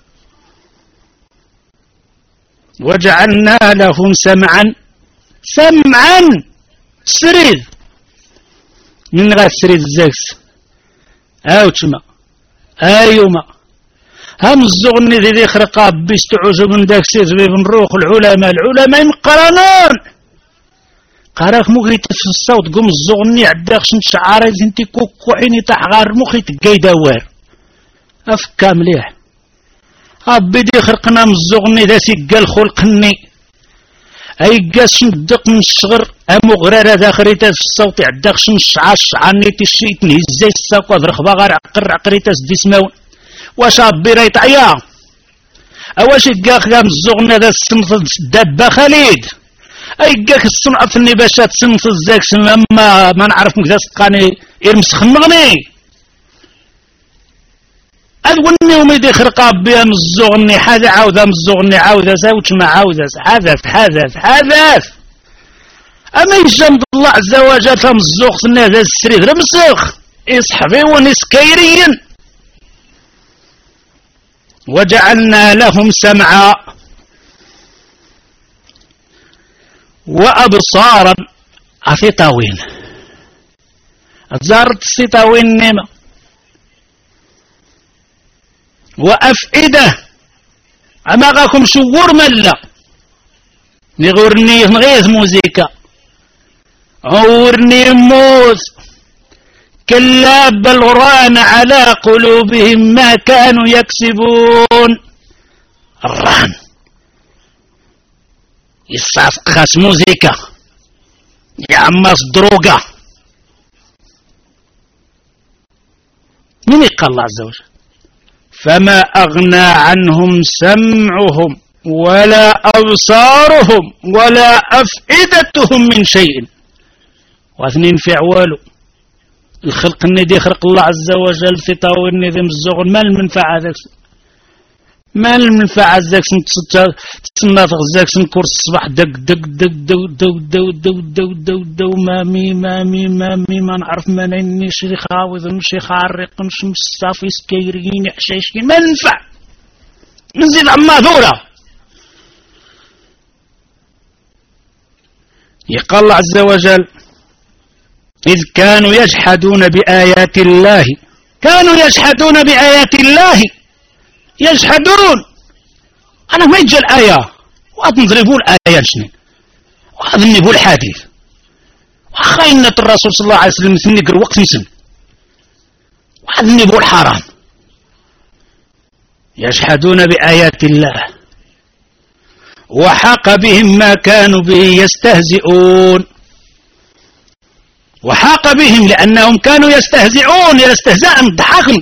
وجعلنا لهم سمعا سمعا سريد من غير سريد الزاكس او تشما ايوما هم الزغني ذي ذي خرقاب بيستعوزوا من داك سيد بن روح العلماء العلماء مقرانون قراك مخي في الصوت قوم الزغني عداك شن شعاري زنتي كوكو عيني تحغار مخي تقاي دوار افكا مليح أبدي خرقنا مزغني ذا سيقا الخلقني أي قاس ندق من الشغر أمو غرارة ذاخريتا في الصوت عداك شن الشعار شعاني تشيتني هزاي الساقوة ذرخبا غار عقر عقريتا سدي سماون واش أبي رايت عيا أواش إقا خدام الزغني ذا السمط الدابة خليد أي قاك الصنعة في النباشات سمط الزاك سما ما نعرف مكذا سقاني يرمسخ المغني أذوني وميدي خرقاب بها مزوغني حاذا عاوذا مزوغني عاوذا زاوج ما عاوذا حاذا حاذا حاذا أما يجمد الله عز وجل فمزوغ سنة ذا السريد رمسخ إصحبي ونسكيريا. وجعلنا لهم سمعا وأبصارا أثيطاوين زارت السيطاوين نيمة وأفئدة أما غاكم شور ملا نغورني نغيث موزيكا عورني موت كلا بل ران على قلوبهم ما كانوا يكسبون. الران يصاف خاس موزيكا يا عماس دروقة من يقال الله عز وجل فما أغنى عنهم سمعهم ولا أبصارهم ولا أفئدتهم من شيء. واثنين في عوالو الخلق الندي خلق الله عز وجل في طاول النظام الزغن ما المنفعة ذاك ما المنفعة زاك تسمى غزاك سنكور الصباح دق دق دق دو دو دو دو دو دو دو ما مي ما مي ما مي ما نعرف ما نني شي خاوذ نشي خارق نش مصافي سكيرين حشاشين ما ننفع نزيد عما ذورة. يقال الله عز وجل إذ كانوا يجحدون بآيات الله كانوا يجحدون بآيات الله يجحدون. أنا ما يجي الآية وهذا نضربوا الآية شنو وهذا نبوا الحديث وخاينة الرسول صلى الله عليه وسلم سنقر وقت يسن وهذا نبوا الحرام. يجحدون بآيات الله وحاق بهم ما كانوا به يستهزئون. وحاق بهم لأنهم كانوا يستهزئون استهزاء ضحكا.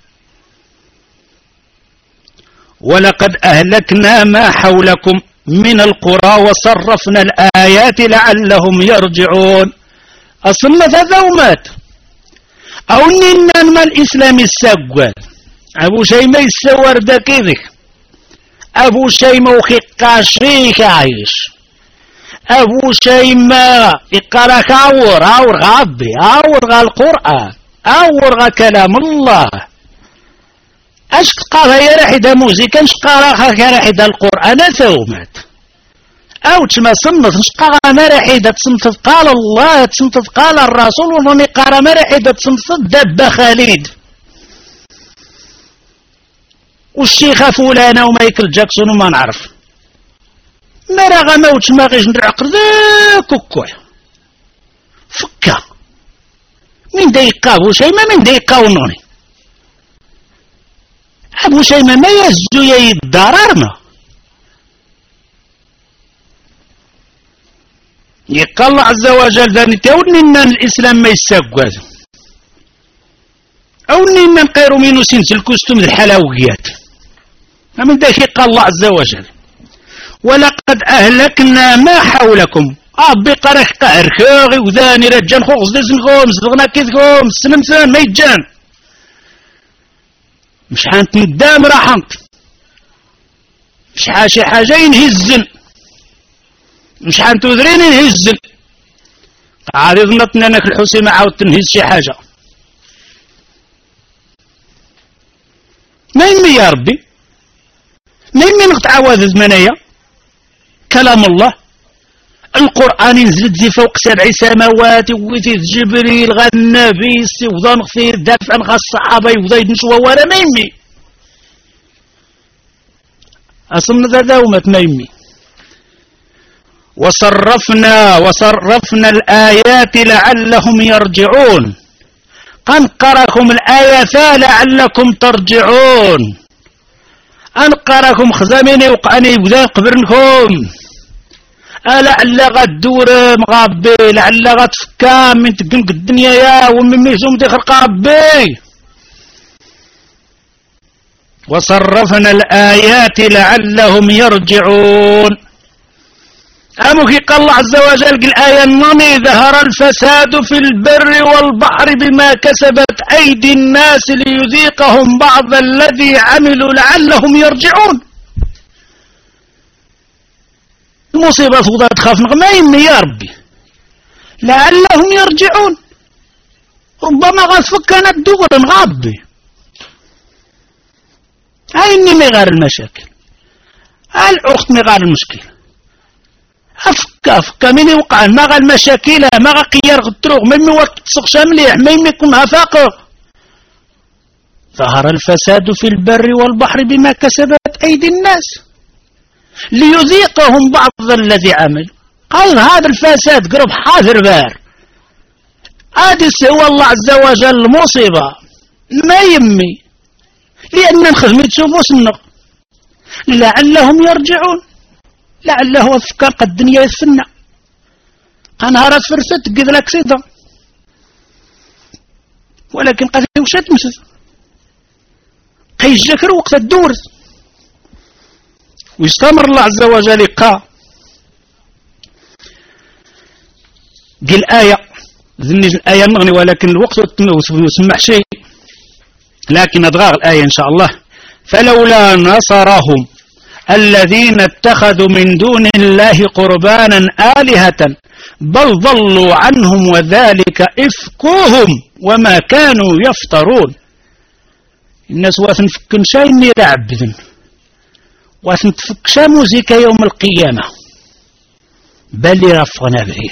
ولقد أهلكنا ما حولكم من القرى وصرفنا الآيات لعلهم يرجعون. أصلا ذومات أو نينا ما الإسلام السقوال أبو شيمة السوار داكيذك أبو شيمة وخيقاشيك عايش أبو شيمة إقراك أور أور غابي أور غا القرآن أور غا كلام الله أش قال يا رحدة موسيقى أش قال يا رحدة القرآن ثومات أو تما صنف أش قال ما رحدة تصنف قال الله تصنف قال الرسول ونمي قال ما رحدة تصنف دب خالد والشيخة فلانة ومايكل جاكسون وما نعرف ما راه موت ما غيش نعقد ذاك كوكويا فكا من دايقاو شيما من دايقاو نوني أبو شيما ما يزو يا الضرارنا. يقال الله عز وجل ذاني تاوني ان الإسلام ما يساقواز أوني ان نقيرو منو سنس الكستوم الحلاويات من ذاك قال الله عز وجل ولقد أهلكنا ما حولكم أبي قرك قهر كاغي وذاني رجال خوغز دزن غومز دغنا كيز غومز سنمثان ما يجان مش حانت ندام راحنت مش حاشي حاجة ينهزن مش حانت وذرين ينهزن عادي ظنتنا انك الحسي ما عاود تنهز شي حاجة ما يمي يا ربي ما يمي نقطع عواذز منايا كلام الله القرآن ينزل في فوق سبع سماوات وفيه جبريل غا النبي وضان غفير دافعا غا الصحابة وضايد نشوى ورا ما يمي أصلنا ذا دومت ما يمي. وصرفنا وصرفنا الآيات لعلهم يرجعون أنقركم الآيات لعلكم ترجعون أنقركم خزاميني وقعني وذا قبرنكم لعل غدور مغابي لعل غتفكا من تقنق الدنيا يا ومن ميزوم تخرق ربي. وصرفنا الآيات لعلهم يرجعون. أمك قال الله عز وجل الآية النمي ظهر الفساد في البر والبحر بما كسبت أيدي الناس ليذيقهم بعض الذي عملوا لعلهم يرجعون. المصيبة فوضى تخاف نغمين يا ربي لعلهم يرجعون. ربما غتفك أنا الدغر نغابي هاي إني مغار المشاكل هاي الأخت مغار المشكلة أفكا أفكا من يوقع ما غا المشاكل ما غا قيار غدروغ ما يموك تسقش مليح ما يميكم هفاقه. ظهر الفساد في البر والبحر بما كسبت أيدي الناس ليذيقهم بعض الذي عمل. قال هذا الفساد قرب حاضر بار هذا هو الله عز وجل مصيبة ما يمي لأن نخدم تشوفوا سنة لعلهم يرجعون لعله أفكار قد الدنيا السنة أنهارت فرست قد لك سيدا ولكن قد يوشت مسز قيش جكر وقت الدور ويستمر الله عز وجل قا دي الآية ذني الآية مغني ولكن الوقت وسمح شيء لكن أضغار الآية إن شاء الله فلولا نصرهم الذين اتخذوا من دون الله قربانا آلهة بل ضلوا عنهم وذلك إفكهم وما كانوا يفترون. الناس واثن فكن شاي ني عبدن واثن تفك شا موزيكا يوم القيامة بل يرفغنا بريه.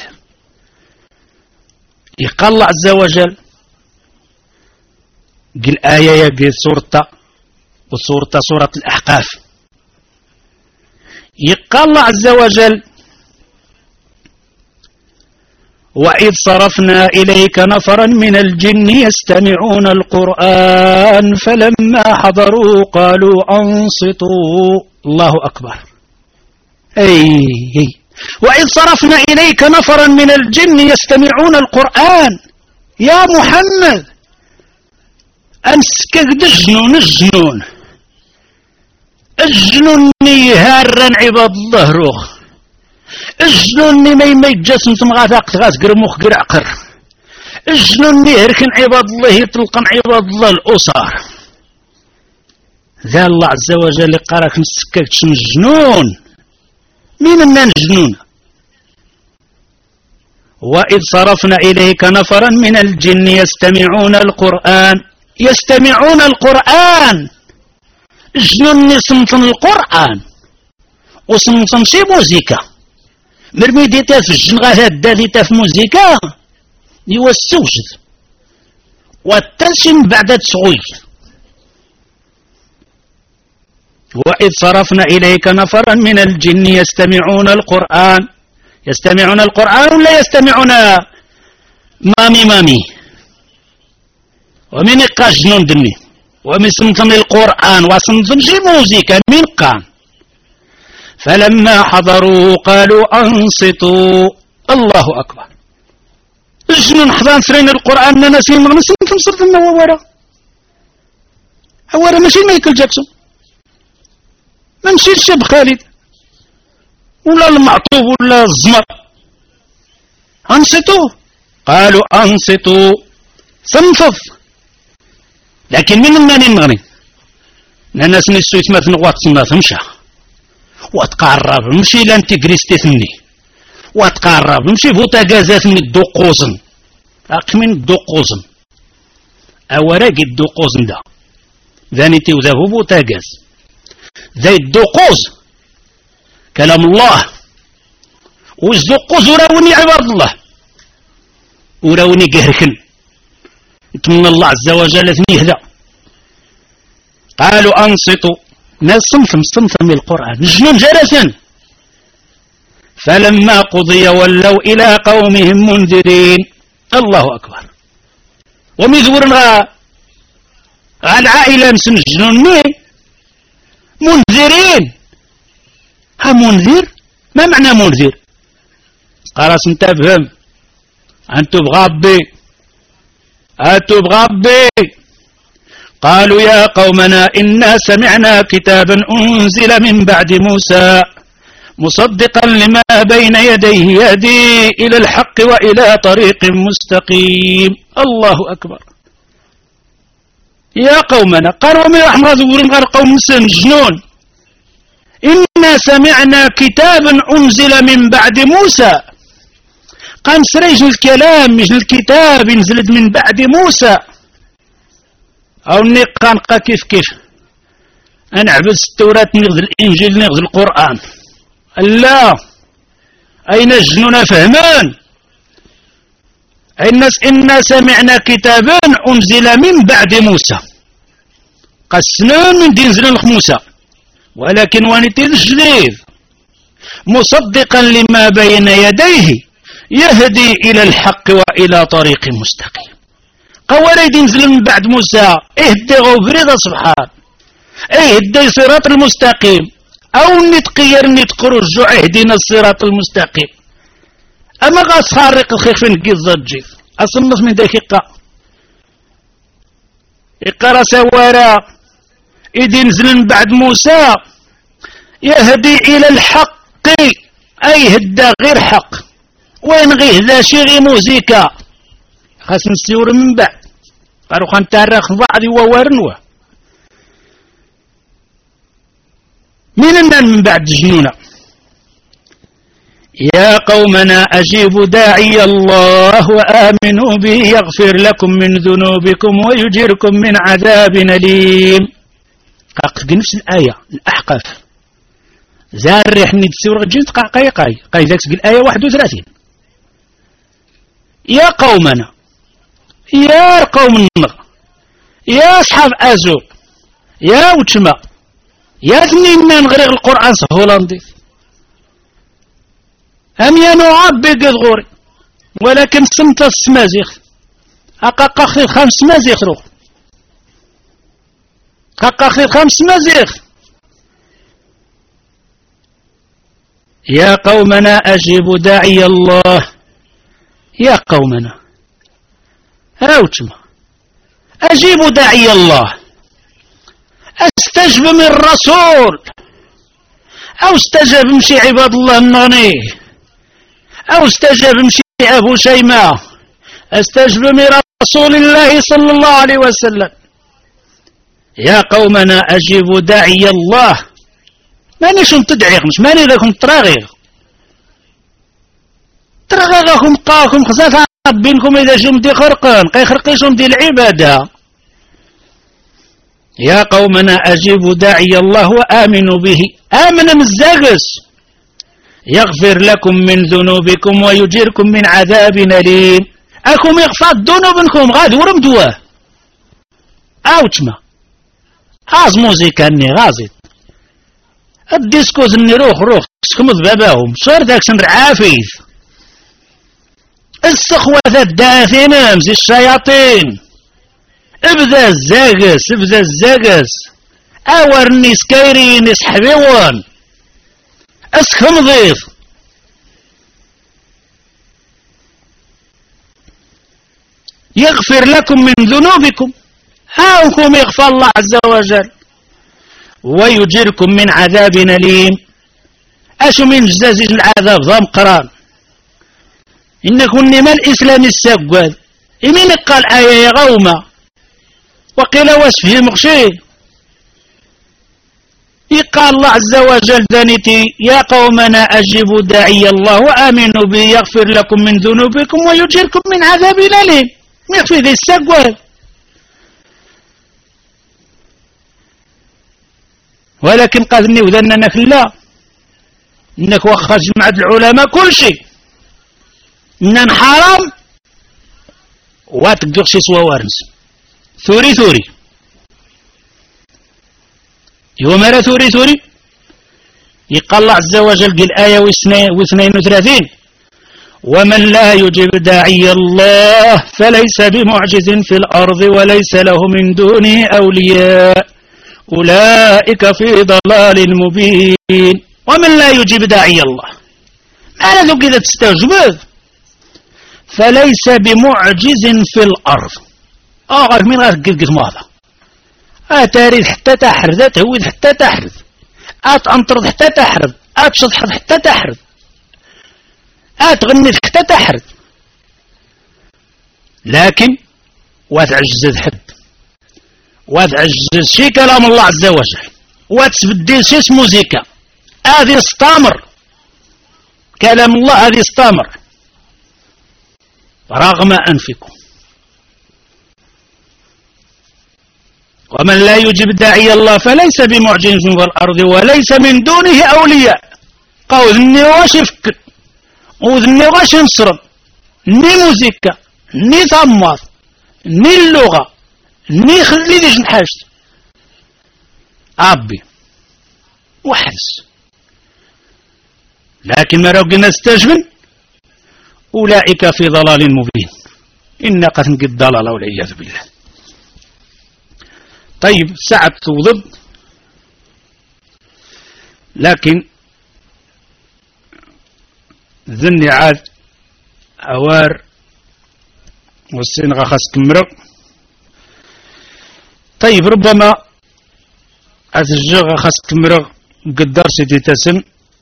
يقال الله عز وجل قل آية قل سورة وسورة سورة الأحقاف. يقال الله عز وجل وإذ صرفنا إليك نفرا من الجن يستمعون القرآن فلما حضروا قالوا أنصتوا. الله أكبر. أي وإذ صرفنا إليك نفرا من الجن يستمعون القرآن. يا محمد أمسكك دجنون الجنون الجنون هارا عباد الله روخ الجنون ما ما يتجسم تمغا ثاقت غاس قرموخ قرعقر الجنون يهركن عباد الله يطلقن عباد الله الأسار. ذا الله عز وجل قراك مسكك تشن الجنون مين النان جنون. وإذ صرفنا إليك نفرا من الجن يستمعون القرآن يستمعون القرآن. جنون يصنفن القرآن وصنفن شي موزيكا مرمي ديتا في الجن غاها ديتا في موزيكا يوا السوجد والتنشن بعد تسغي. وإذ صرفنا إليك نفرا من الجن يستمعون القرآن يستمعون القرآن ولا يستمعون مامي مامي ومن يقى جنون دني ومن صنفن القرآن وصنفن شي موزيكا من قام. فلما حضروا قالوا أنصتوا. الله أكبر. الجنون حضان سرين القرآن نسين مغنسين كم صرت النوورة أورا ماشي مايكل جاكسون ما مشي الشاب خالد ولا المعطوب ولا الزمر. أنصتوا قالوا أنصتوا صنفف. لكن من الماني المغني ناس نسوي ثمث نغوات صناف مشى وتقرب مشي لانتجريستي ثمني وتقرب مشي بوتاغازات من الدقوزن أق من الدقوزن أوراق الدقوزن دا ذاني تيوذهو بوتاغاز ذي الدقوز كلام الله والدقوز وراوني عباد الله وراوني قهركن يتمنى الله عز وجل يهدى. قالوا أنصتوا ناس صنفم صنفم القرآن جنون جلسا. فلما قضي ولوا إلى قومهم منذرين. الله أكبر. ومذورنا على العائلة نسن جنون مين منذرين. ها منذر ما معنى منذر؟ قراس انتفهم أنتم بغابي أتوا بغابي. قالوا يا قومنا إنا سمعنا كتابا أنزل من بعد موسى مصدقا لما بين يديه يهدي إلى الحق وإلى طريق مستقيم. الله أكبر. يا قومنا قالوا من رحمة ذورين غير قوم سنجنون إنا سمعنا كتابا أنزل من بعد موسى. قام سريج الكلام مش الكتاب نزلت من بعد موسى أو نقان قا كيف كيف أنا عبد التوراة نغذ الإنجيل نغذ القرآن. لا أين الجنون فهمان الناس إنا سمعنا كتابا أنزل من بعد موسى قسنان من دين زلن موسى ولكن وانتي الجديد مصدقا لما بين يديه يهدي إلى الحق وإلى طريق مستقيم. قواري ينزل من بعد موسى اهدي غفريض سبحان اهدي صراط المستقيم أو نتقير نتقرج اهدينا الصراط المستقيم. أما غاس خارق الخيخ فين قيز الجيف أصنف من دقيقة اقرأ سوارا إذ ينزل من بعد موسى يهدي إلى الحق أي هدى غير حق وين غيه ذا شيغي موزيكا خاص نسيور من بعد قالوا خان تاريخ بعض وورنوه من النان من بعد جنونا يا قومنا أجيبوا داعي الله وآمنوا به يغفر لكم من ذنوبكم ويجركم من عذاب أليم. قاق نفس الآية الأحقاف زارح نتسور جنت قاقاي قاي قاي ذاك الآية واحد وثلاثين. يا قومنا يا قوم النغ يا أصحاب أزوق يا وتشما يا ذنينا نغرق القرآن سهولا نضيف أم ينوعب بقذغوري ولكن سمت السمازيخ أقاقاخي الخمس مازيخ روح أقاقاخي الخمس مازيخ. يا قومنا أجيبوا داعي الله يا قومنا راوتما أجيبوا داعي الله استجب من الرسول أو استجب مشي عباد الله النغني أو استجب مشي أبو شيماء استجب من رسول الله صلى الله عليه وسلم. يا قومنا أجيبوا داعي الله ماني شون تدعي مش ماني لكم تراغي تراغيكم قاكم خزافة بينكم إذا شم دي خرقان قي خرقيشم دي العبادة. يا قومنا أجيبوا داعي الله وآمنوا به آمن مزاقس يغفر لكم من ذنوبكم ويجيركم من عذاب أليم. أكم يغفر ذنوبكم غادي ورمدوه أوتما غاز موزيكا ني غازت الديسكوز اني روح روح سكمض باباهم صار داك سنر عافيف السخوة الداثين امزي الشياطين ابدا الزاقس ابدا الزاقس اورني سكايرين يسحبيون اسكم ضيف. يغفر لكم من ذنوبكم هاكم يغفر الله عز وجل ويجركم من عذاب أليم. أشو من جزازيج العذاب ضم قران إنكم نما الإسلام الساقواد إمين قال آية غومة وقيل واسفه مغشي يقال الله عز وجل ذانتي يا قومنا أجيبوا داعي الله وآمنوا به يغفر لكم من ذنوبكم ويجركم من عذاب أليم. يغفر ذي الساقواد ولكن قادني وذننا كلا انك وخرج مع العلماء كل شيء ان حرام واتقر شي سوا وارنس ثوري ثوري يوم را ثوري ثوري يقال الله عز وجل قال آية واثنين وثلاثين ومن لا يجب داعي الله فليس بمعجز في الأرض وليس له من دونه أولياء أولئك في ضلال مبين. ومن لا يجيب داعي الله ما لذو كذا تستوجب فليس بمعجز في الأرض آغاك من غير قلقت ماذا أتاريد حتى تحرد أتهود حتى تحرد أتأنطرد حتى تحرد أتشطحد حتى تحرد أتغني حتى تحرد لكن وتعجز حد وتعجز شي كلام الله عز وجل وتبدل شي موسيقى هذه استامر كلام الله هذه استامر رغم أنفكم. ومن لا يجب داعي الله فليس بمعجز في الأرض وليس من دونه أولياء قول إني واش يفكر وذني واش ينصرم ني موسيقى ني ثمار ني اللغة ني خلي ديش نحاش عبي وحس لكن ما رأينا استجبن أولئك في ضلال مبين إن قد نقد ضلال والعياذ بالله. طيب ساعة توضب لكن ذني عاد أوار والسنغة خاص تمرق. طيب ربما أتجغ خاص تمرق قدر سيدي تسم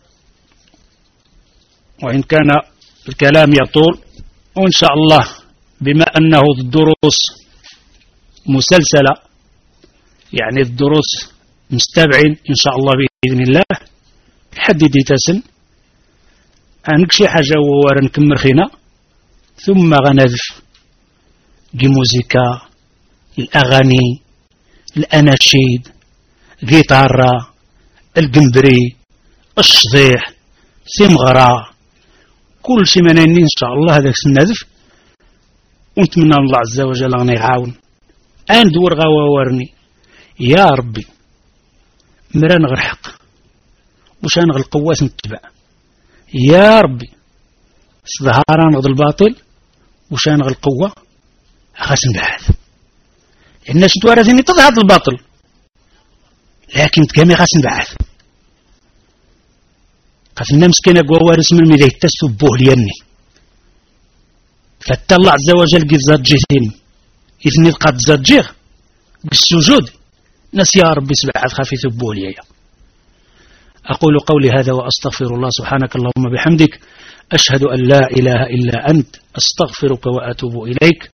وإن كان الكلام يطول وإن شاء الله بما أنه الدروس مسلسلة يعني الدروس مستابعين إن شاء الله بإذن الله لحد ديتاسن عنك شي حاجة وورا نكمل خينا ثم غنذف دي موزيكا الأغاني الأناشيد غيتارا القنبري الشضيح سمغرا كل شي مناني إن شاء الله هذاك النذف ونتمنى الله عز وجل غني يعاون أن دور غوا ورني يا ربي مران غير حق وش أنا القوات نتبع يا ربي صدهاران غد الباطل وش أنا القوة خاص نبعث الناس توارثني تظهر الباطل لكن تكامي خاص نبعث قفنا مسكينة قوارس من ميدا يتسبوه ليني فتا الله عز وجل قد زرجيتين إذن قد زرجيه بالسجود ناس يا ربي سبعة خافي ثبوه لي. أقول قولي هذا وأستغفر الله سبحانك اللهم بحمدك أشهد أن لا إله إلا أنت أستغفرك وأتوب إليك.